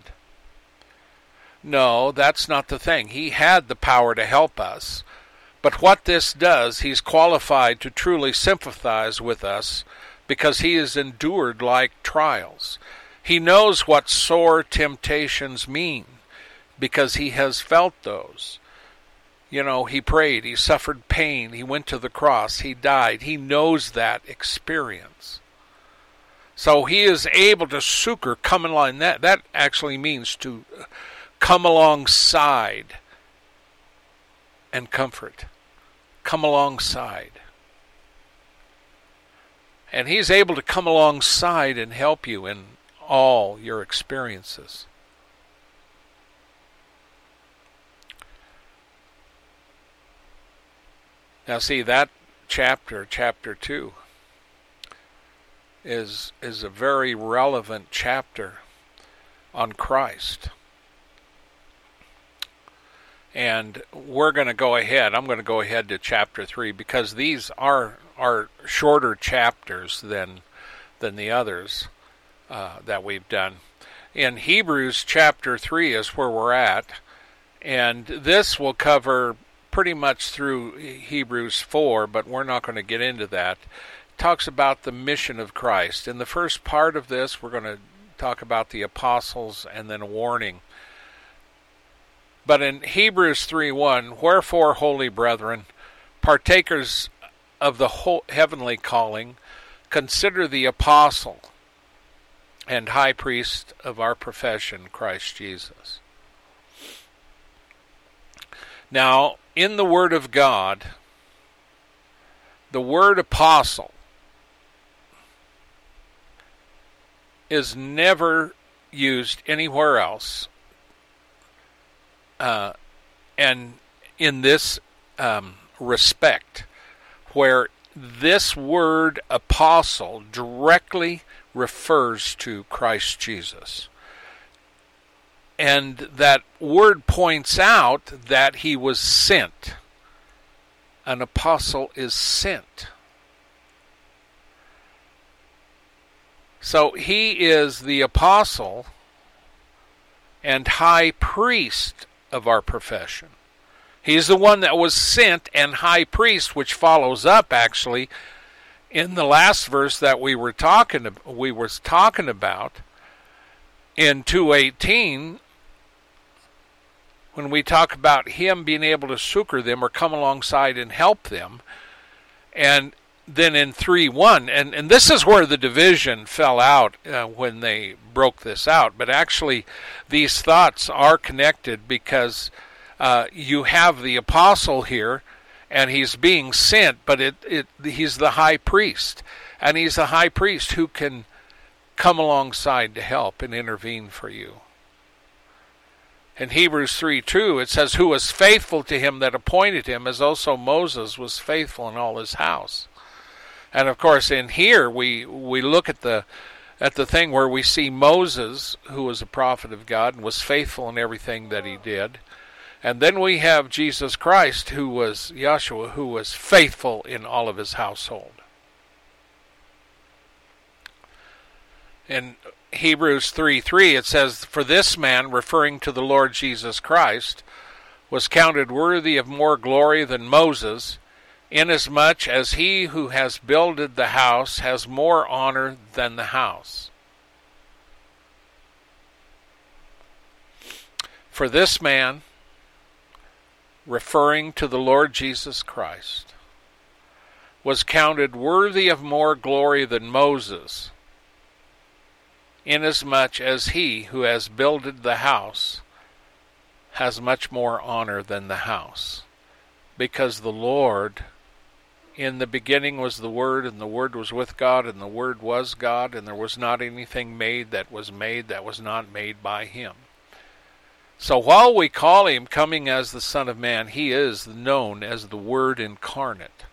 No, that's not the thing. He had the power to help us. But what this does, he's qualified to truly sympathize with us because he has endured like trials. He knows what sore temptations mean because he has felt those. He prayed, he suffered pain, he went to the cross, he died. He knows that experience. So he is able to succor, come along. That actually means to come alongside and comfort. Come alongside. And he's able to come alongside and help you in all your experiences. Now see, that chapter 2, is a very relevant chapter on Christ. And we're going to go ahead. I'm going to go ahead to chapter 3 because these are shorter chapters than the others that we've done. In Hebrews chapter 3 is where we're at, and this will cover pretty much through Hebrews 4, but we're not going to get into that. It talks about the mission of Christ. In the first part of this, we're going to talk about the apostles and then a warning. But in Hebrews 3:1, wherefore, holy brethren, partakers of the heavenly calling, consider the apostle and high priest of our profession, Christ Jesus. Now, in the Word of God, the word apostle is never used anywhere else. And in this respect, where this word apostle directly refers to Christ Jesus. And that word points out that he was sent. An apostle is sent. So he is the apostle and high priest of our profession. He's the one that was sent and high priest, which follows up actually in the last verse that we were talking about in 2:18, when we talk about him being able to succor them or come alongside and help them. And then in 3:1, and this is where the division fell out when they broke this out, but actually these thoughts are connected because you have the apostle here, and he's being sent, but he's the high priest, and he's the high priest who can come alongside to help and intervene for you. In Hebrews 3:2, it says, who was faithful to him that appointed him, as also Moses was faithful in all his house. And of course, in here we look at the thing where we see Moses, who was a prophet of God and was faithful in everything that he did. And then we have Jesus Christ, who was Yahshua, who was faithful in all of his household. In Hebrews 3:3, it says, for this man, referring to the Lord Jesus Christ, was counted worthy of more glory than Moses, inasmuch as he who has builded the house has more honor than the house. For this man, referring to the Lord Jesus Christ, was counted worthy of more glory than Moses, inasmuch as he who has builded the house has much more honor than the house. Because the Lord, in the beginning was the Word, and the Word was with God, and the Word was God, and there was not anything made that was not made by him. So while we call him coming as the Son of Man, he is known as the Word incarnate.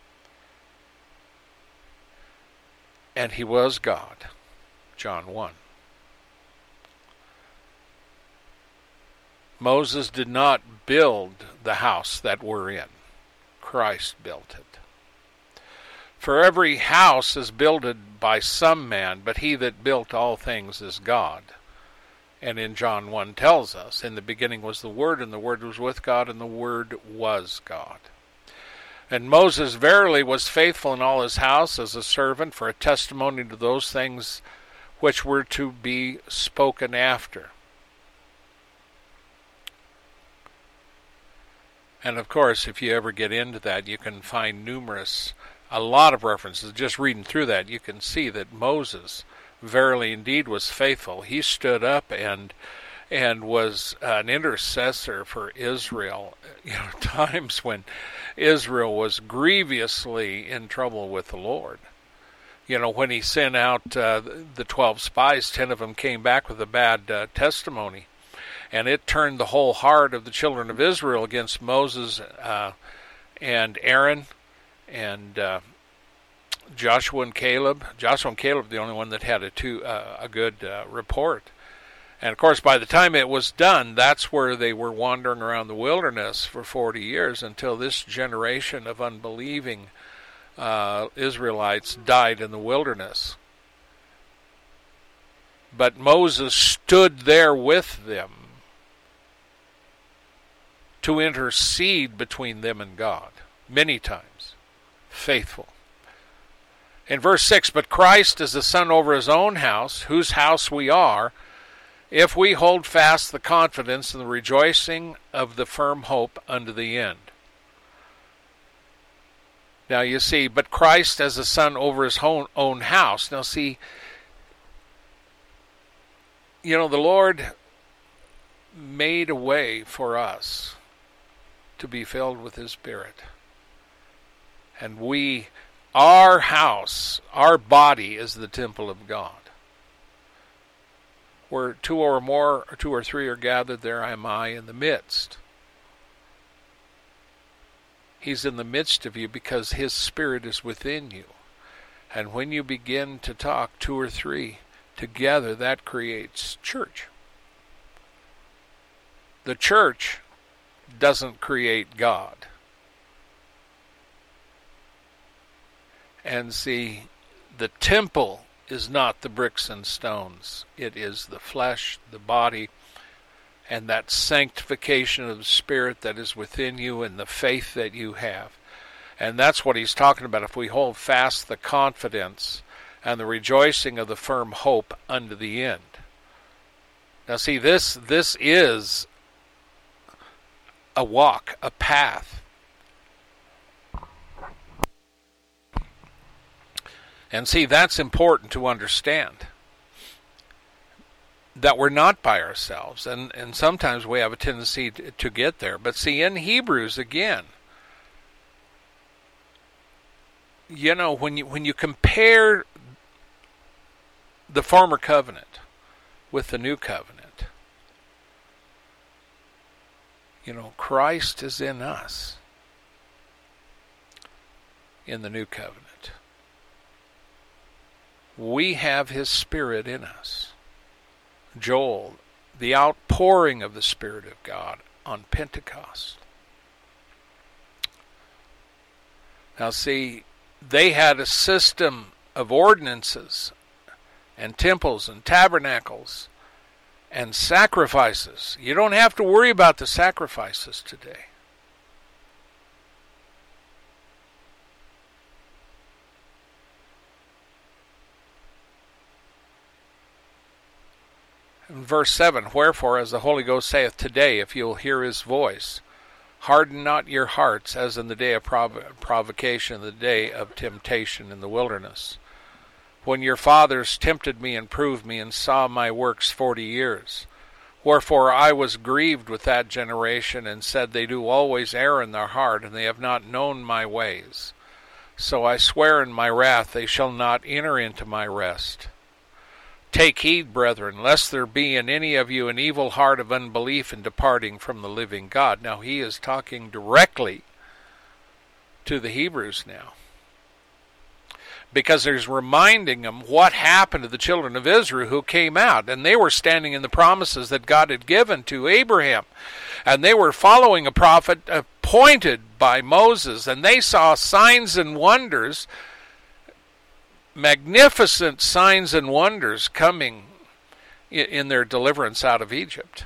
And he was God. John 1. Moses did not build the house that we're in. Christ built it. For every house is builded by some man, but he that built all things is God. And in John 1 tells us, in the beginning was the Word, and the Word was with God, and the Word was God. And Moses verily was faithful in all his house as a servant for a testimony to those things which were to be spoken after. And of course, if you ever get into that, you can find a lot of references. Just reading through that, you can see that Moses verily indeed was faithful. He stood up and was an intercessor for Israel. Times when Israel was grievously in trouble with the Lord. When he sent out the 12 spies, 10 of them came back with a bad testimony. And it turned the whole heart of the children of Israel against Moses and Aaron and Joshua and Caleb. Joshua and Caleb, the only one that had a good report. And of course, by the time it was done, that's where they were wandering around the wilderness for 40 years until this generation of unbelieving Israelites died in the wilderness. But Moses stood there with them to intercede between them and God, many times, faithful. In verse 6, but Christ is the Son over his own house, whose house we are, if we hold fast the confidence and the rejoicing of the firm hope unto the end. Now you see, but Christ as a Son over his own house. Now see, the Lord made a way for us to be filled with his Spirit. And our house, our body is the temple of God. Where two or three are gathered, there am I in the midst. He's in the midst of you because his Spirit is within you. And when you begin to talk, 2 or 3 together, that creates church. The church doesn't create God. And see, the temple is not the bricks and stones. It is the flesh, the body, and that sanctification of the Spirit that is within you and the faith that you have. And that's what he's talking about. If we hold fast the confidence and the rejoicing of the firm hope unto the end. Now see, this is a walk, a path. And see, that's important to understand. That we're not by ourselves. And sometimes we have a tendency to get there. But see, in Hebrews again, when you compare the former covenant with the new covenant, Christ is in us in the new covenant. We have his Spirit in us. Joel, the outpouring of the Spirit of God on Pentecost. Now see, they had a system of ordinances and temples and tabernacles and sacrifices. You don't have to worry about the sacrifices today. In verse 7, wherefore, as the Holy Ghost saith, today, if you'll hear his voice, harden not your hearts, as in the day of provocation, the day of temptation in the wilderness, when your fathers tempted me and proved me, and saw my works 40 years. Wherefore I was grieved with that generation, and said, they do always err in their heart, and they have not known my ways. So I swear in my wrath, they shall not enter into my rest. Take heed, brethren, lest there be in any of you an evil heart of unbelief in departing from the living God. Now he is talking directly to the Hebrews now, because he's reminding them what happened to the children of Israel who came out, and they were standing in the promises that God had given to Abraham, and they were following a prophet appointed by Moses, and they saw signs and wonders, magnificent signs and wonders coming in their deliverance out of Egypt.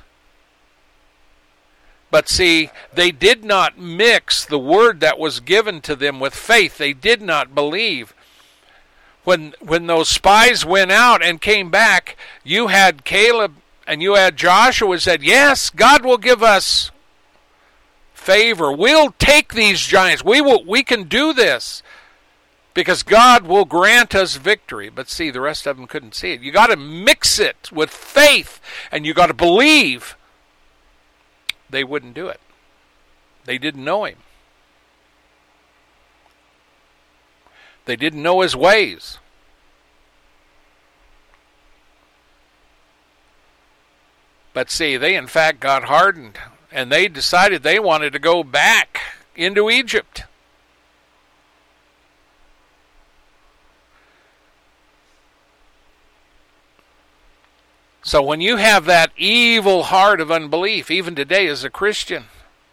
But see, they did not mix the word that was given to them with faith. They did not believe. When those spies went out and came back, you had Caleb and you had Joshua said, yes, God will give us favor. We'll take these giants. We can do this, because God will grant us victory. But see, the rest of them couldn't see it. You got to mix it with faith, and you got to believe. They wouldn't do it. They didn't know him. They didn't know his ways. But see, they in fact got hardened, and they decided they wanted to go back into Egypt. So when you have that evil heart of unbelief, even today as a Christian,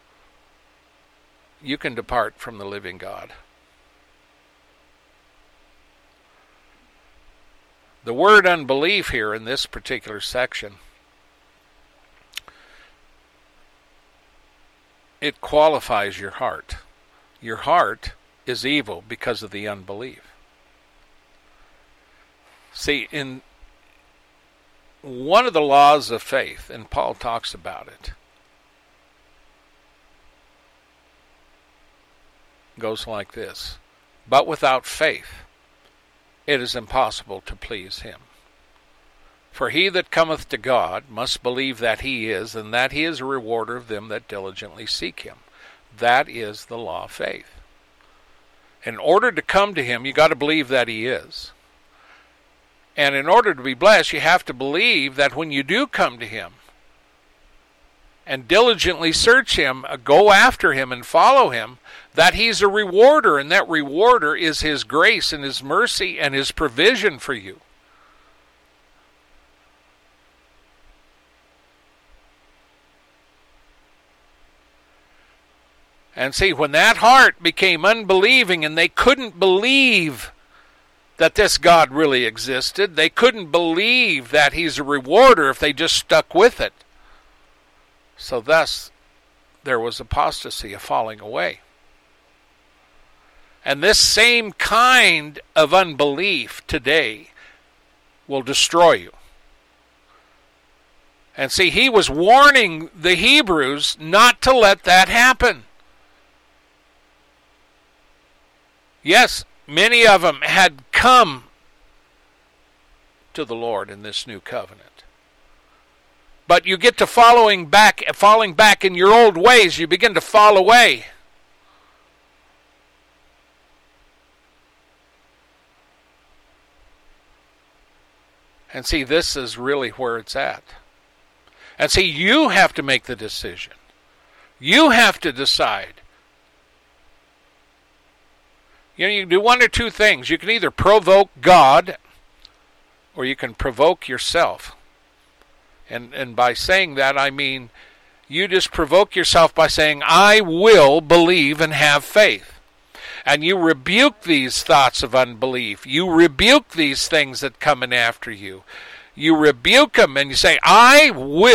you can depart from the living God. The word unbelief here in this particular section, it qualifies your heart. Your heart is evil because of the unbelief. See, in one of the laws of faith, and Paul talks about it, goes like this: but without faith it is impossible to please him. For he that cometh to God must believe that he is, and that he is a rewarder of them that diligently seek him. That is the law of faith. In order to come to him, you got to believe that he is. And in order to be blessed, you have to believe that when you do come to him and diligently search him, go after him and follow him, that he's a rewarder, and that rewarder is his grace and his mercy and his provision for you. And see, when that heart became unbelieving and they couldn't believe that this God really existed, they couldn't believe that he's a rewarder if they just stuck with it. So thus, there was apostasy, a falling away. And this same kind of unbelief today will destroy you. And see, he was warning the Hebrews not to let that happen. Yes, many of them had come to the Lord in this new covenant. But you get to falling back in your old ways, you begin to fall away. And see, this is really where it's at. And see, you have to make the decision. You have to decide. You know, you can do one or two things. You can either provoke God, or you can provoke yourself. And by saying that, I mean you just provoke yourself by saying, I will believe and have faith. And you rebuke these thoughts of unbelief. You rebuke these things that come in after you. You rebuke them and you say, I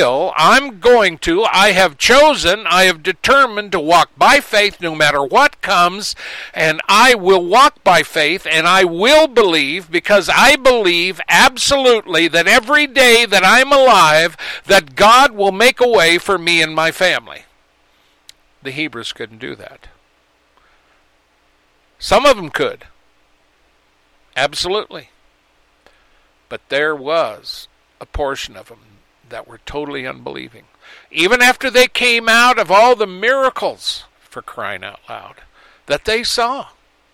have chosen, I have determined to walk by faith no matter what comes, and I will walk by faith and I will believe, because I believe absolutely that every day that I'm alive, that God will make a way for me and my family. The Hebrews couldn't do that. Some of them could. Absolutely. But there was a portion of them that were totally unbelieving. Even after they came out of all the miracles, for crying out loud, that they saw.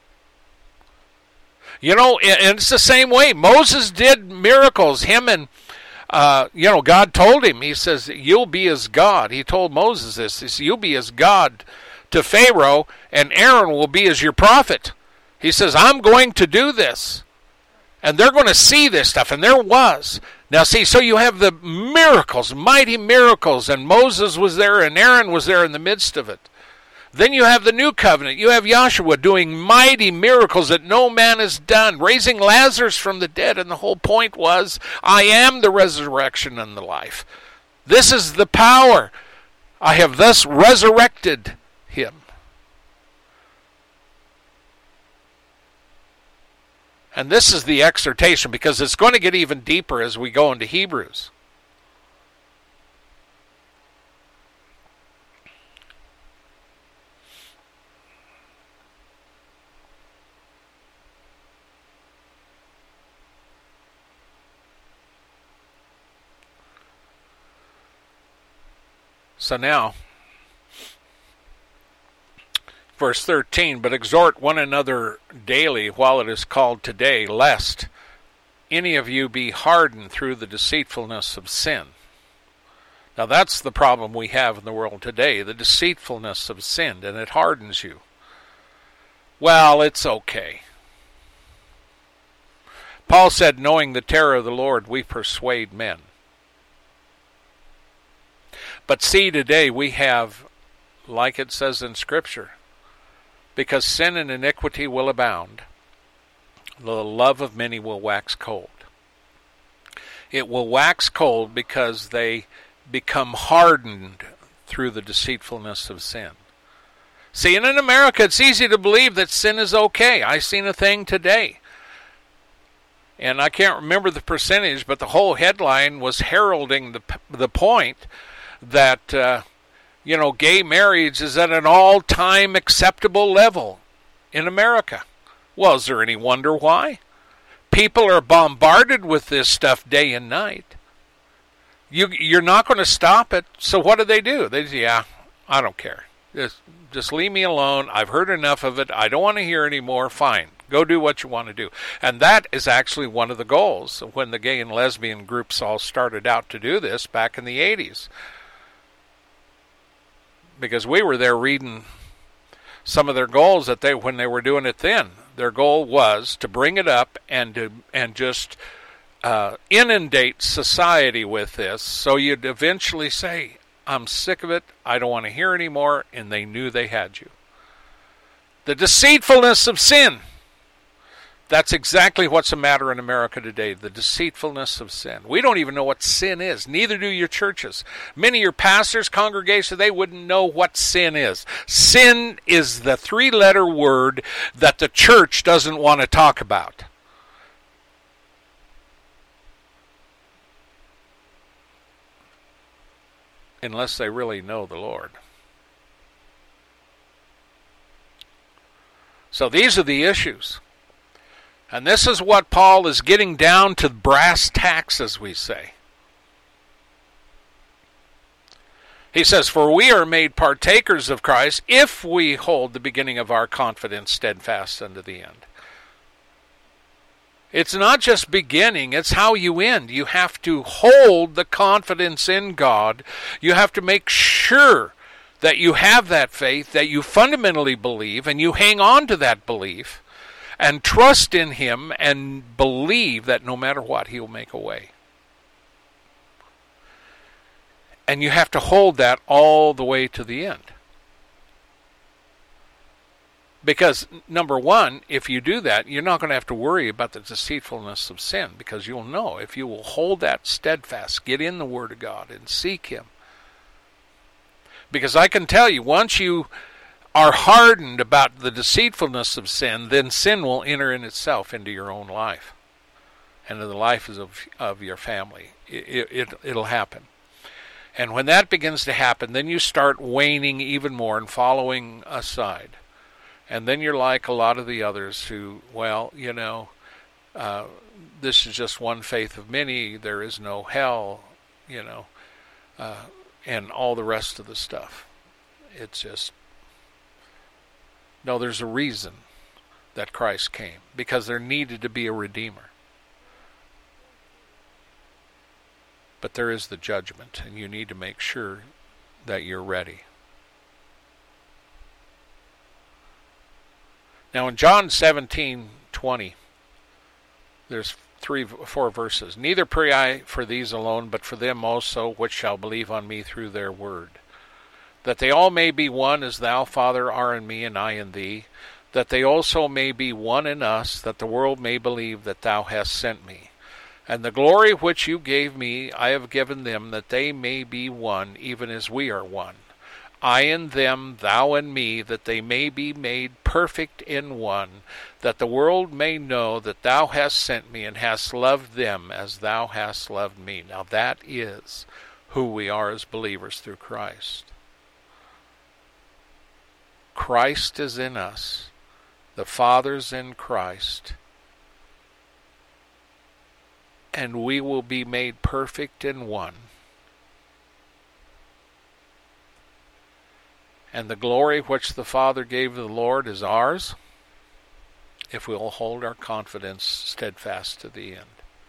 You know, and it's the same way. Moses did miracles. Him and, God told him, he says, you'll be as God. He told Moses this. He said, you'll be as God to Pharaoh, and Aaron will be as your prophet. He says, I'm going to do this. And they're going to see this stuff, and there was. Now see, so you have the miracles, mighty miracles, and Moses was there, and Aaron was there in the midst of it. Then you have the new covenant. You have Yahshua doing mighty miracles that no man has done, raising Lazarus from the dead, and the whole point was, I am the resurrection and the life. This is the power. I have thus resurrected him. And this is the exhortation, because it's going to get even deeper as we go into Hebrews. So now, verse 13, but exhort one another daily while it is called today, lest any of you be hardened through the deceitfulness of sin. Now that's the problem we have in the world today, the deceitfulness of sin, and it hardens you. Well, it's okay. Paul said, knowing the terror of the Lord, we persuade men. But see, today we have, like it says in Scripture, because sin and iniquity will abound, the love of many will wax cold. It will wax cold because they become hardened through the deceitfulness of sin. See, and in America it's easy to believe that sin is okay. I seen a thing today, and I can't remember the percentage, but the whole headline was heralding the point that gay marriage is at an all-time acceptable level in America. Well, is there any wonder why? People are bombarded with this stuff day and night. You're not going to stop it, so what do? They say, yeah, I don't care. Just leave me alone. I've heard enough of it. I don't want to hear any more. Fine. Go do what you want to do. And that is actually one of the goals when the gay and lesbian groups all started out to do this back in the 80s. Because we were there reading some of their goals that when they were doing it then. Their goal was to bring it up and just inundate society with this, so you'd eventually say, I'm sick of it, I don't want to hear anymore, and they knew they had you. The deceitfulness of sin. That's exactly what's the matter in America today, the deceitfulness of sin. We don't even know what sin is. Neither do your churches. Many of your pastors, congregations, they wouldn't know what sin is. Sin is the 3-letter word that the church doesn't want to talk about. Unless they really know the Lord. So these are the issues. And this is what Paul is getting down to brass tacks, as we say. He says, for we are made partakers of Christ if we hold the beginning of our confidence steadfast unto the end. It's not just beginning, it's how you end. You have to hold the confidence in God. You have to make sure that you have that faith, that you fundamentally believe, and you hang on to that belief. And trust in him and believe that no matter what, he'll make a way. And you have to hold that all the way to the end. Because, number one, if you do that, you're not going to have to worry about the deceitfulness of sin, because you'll know if you will hold that steadfast, get in the Word of God and seek Him. Because I can tell you, once you are hardened about the deceitfulness of sin, then sin will enter in itself into your own life and into the lives of your family. It'll happen. And when that begins to happen, then you start waning even more and following aside. And then you're like a lot of the others who, well, this is just one faith of many, there is no hell, and all the rest of the stuff. It's just, no, there's a reason that Christ came, because there needed to be a Redeemer. But there is the judgment, and you need to make sure that you're ready. Now in John 17:20, there's 4 verses. Neither pray I for these alone, but for them also which shall believe on me through their word, that they all may be one, as thou, Father, art in me, and I in thee, that they also may be one in us, that the world may believe that thou hast sent me. And the glory which you gave me I have given them, that they may be one, even as we are one. I in them, thou in me, that they may be made perfect in one, that the world may know that thou hast sent me and hast loved them as thou hast loved me. Now that is who we are as believers through Christ. Christ is in us. The Father's in Christ. And we will be made perfect in one. And the glory which the Father gave to the Lord is ours, if we will hold our confidence steadfast to the end.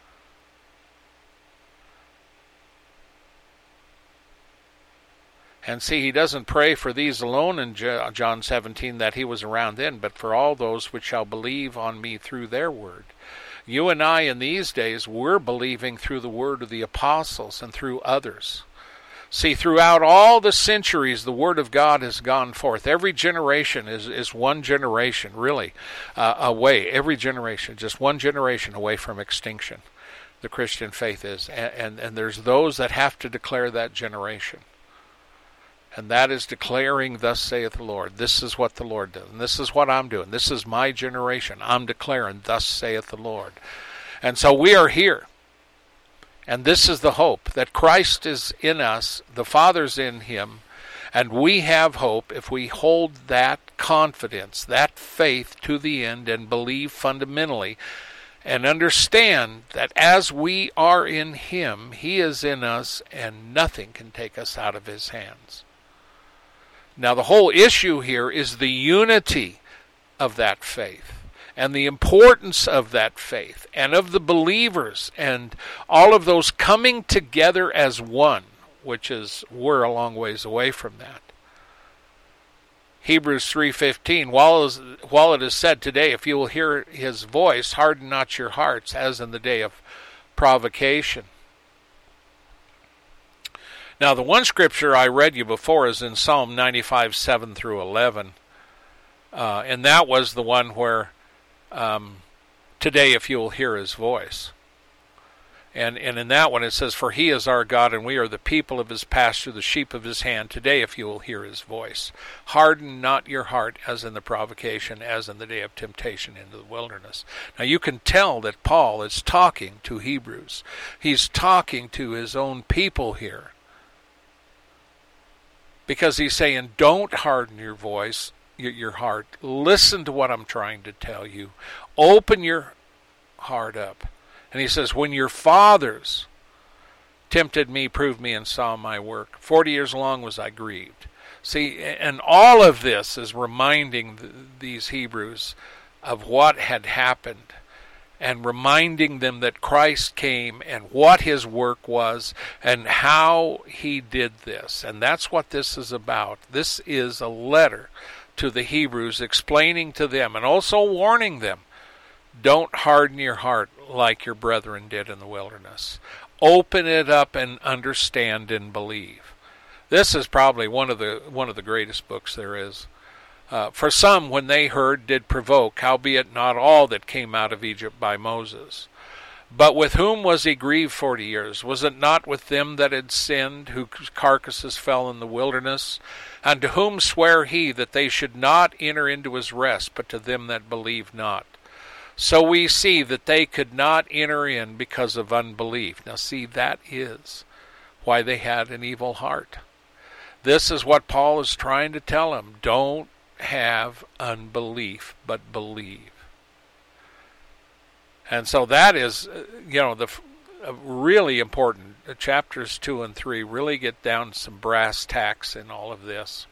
And see, he doesn't pray for these alone in John 17 that he was around then, but for all those which shall believe on me through their word. You and I in these days, we're believing through the word of the apostles and through others. See, throughout all the centuries, the Word of God has gone forth. Every generation is one generation, really, away. Every generation, just one generation away from extinction, the Christian faith is. And there's those that have to declare that generation. And that is declaring, thus saith the Lord. This is what the Lord does. And this is what I'm doing. This is my generation. I'm declaring, thus saith the Lord. And so we are here. And this is the hope, that Christ is in us, the Father's in him, and we have hope if we hold that confidence, that faith to the end, and believe fundamentally, and understand that as we are in him, he is in us, and nothing can take us out of his hands. Now the whole issue here is the unity of that faith, and the importance of that faith, and of the believers, and all of those coming together as one, which is, we're a long ways away from that. Hebrews 3:15, while it is said today, if you will hear his voice, harden not your hearts, as in the day of provocation. Now the one scripture I read you before is in Psalm 95:7-11, and that was the one where today if you will hear his voice. And in that one it says, for he is our God, and we are the people of his pasture, the sheep of his hand. Today if you will hear his voice. Harden not your heart, as in the provocation, as in the day of temptation into the wilderness. Now you can tell that Paul is talking to Hebrews. He's talking to his own people here. Because he's saying, don't harden your voice, your heart. Listen to what I'm trying to tell you. Open your heart up. And he says, when your fathers tempted me, proved me, and saw my work, 40 years long was I grieved. See, and all of this is reminding these Hebrews of what had happened, and reminding them that Christ came and what his work was and how he did this. And that's what this is about. This is a letter to the Hebrews, explaining to them and also warning them, don't harden your heart like your brethren did in the wilderness. Open it up and understand and believe. This is probably one of the greatest books there is For some, when they heard, did provoke, howbeit not all that came out of Egypt by Moses. But with whom was he grieved 40 years? Was it not with them that had sinned, whose carcasses fell in the wilderness? And to whom sware he that they should not enter into his rest, but to them that believed not? So we see that they could not enter in because of unbelief. Now see, that is why they had an evil heart. This is what Paul is trying to tell them. Don't have unbelief, but believe. And so that is, really important. Chapters 2 and 3 really get down to some brass tacks in all of this.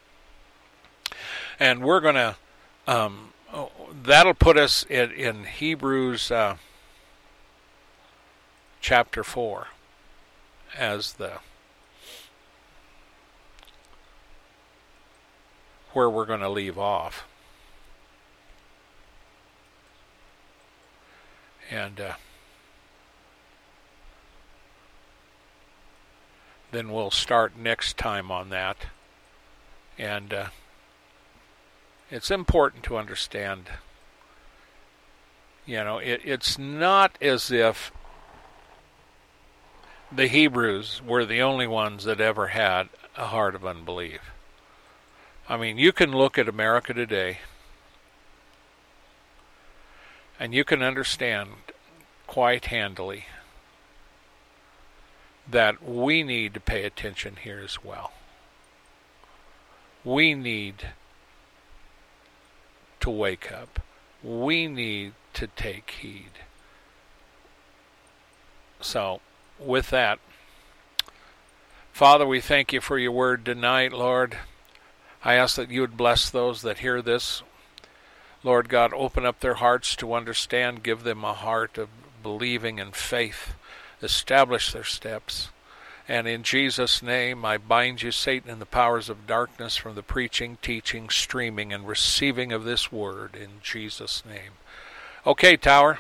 And we're going to, that'll put us in Hebrews chapter 4 as where we're going to leave off. And then we'll start next time on that. And it's important to understand, it's not as if the Hebrews were the only ones that ever had a heart of unbelief. I mean, you can look at America today and you can understand quite handily that we need to pay attention here as well. We need to wake up. We need to take heed. So, with that, Father, we thank you for your word tonight, Lord. I ask that you would bless those that hear this. Lord God, open up their hearts to understand. Give them a heart of believing and faith. Establish their steps. And in Jesus' name, I bind you, Satan, and the powers of darkness from the preaching, teaching, streaming, and receiving of this word in Jesus' name. Okay, Tower.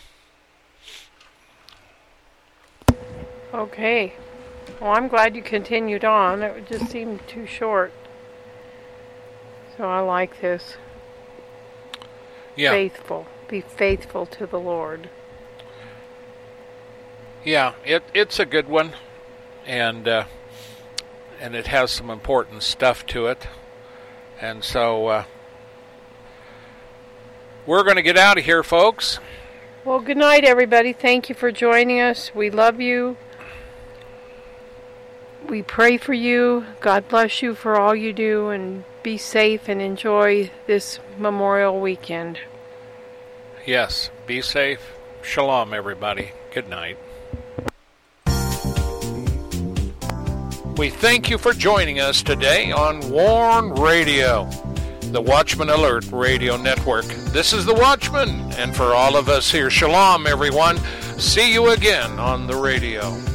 Okay. Well, I'm glad you continued on. It just seemed too short. So I like this. Yeah. Faithful. Be faithful to the Lord. Yeah, it's a good one. And it has some important stuff to it. And so we're going to get out of here, folks. Well, good night, everybody. Thank you for joining us. We love you. We pray for you. God bless you for all you do, and be safe and enjoy this Memorial weekend. Yes, be safe. Shalom, everybody. Good night. We thank you for joining us today on Warn Radio, the Watchman Alert Radio Network. This is the Watchman, and for all of us here, shalom, everyone. See you again on the radio.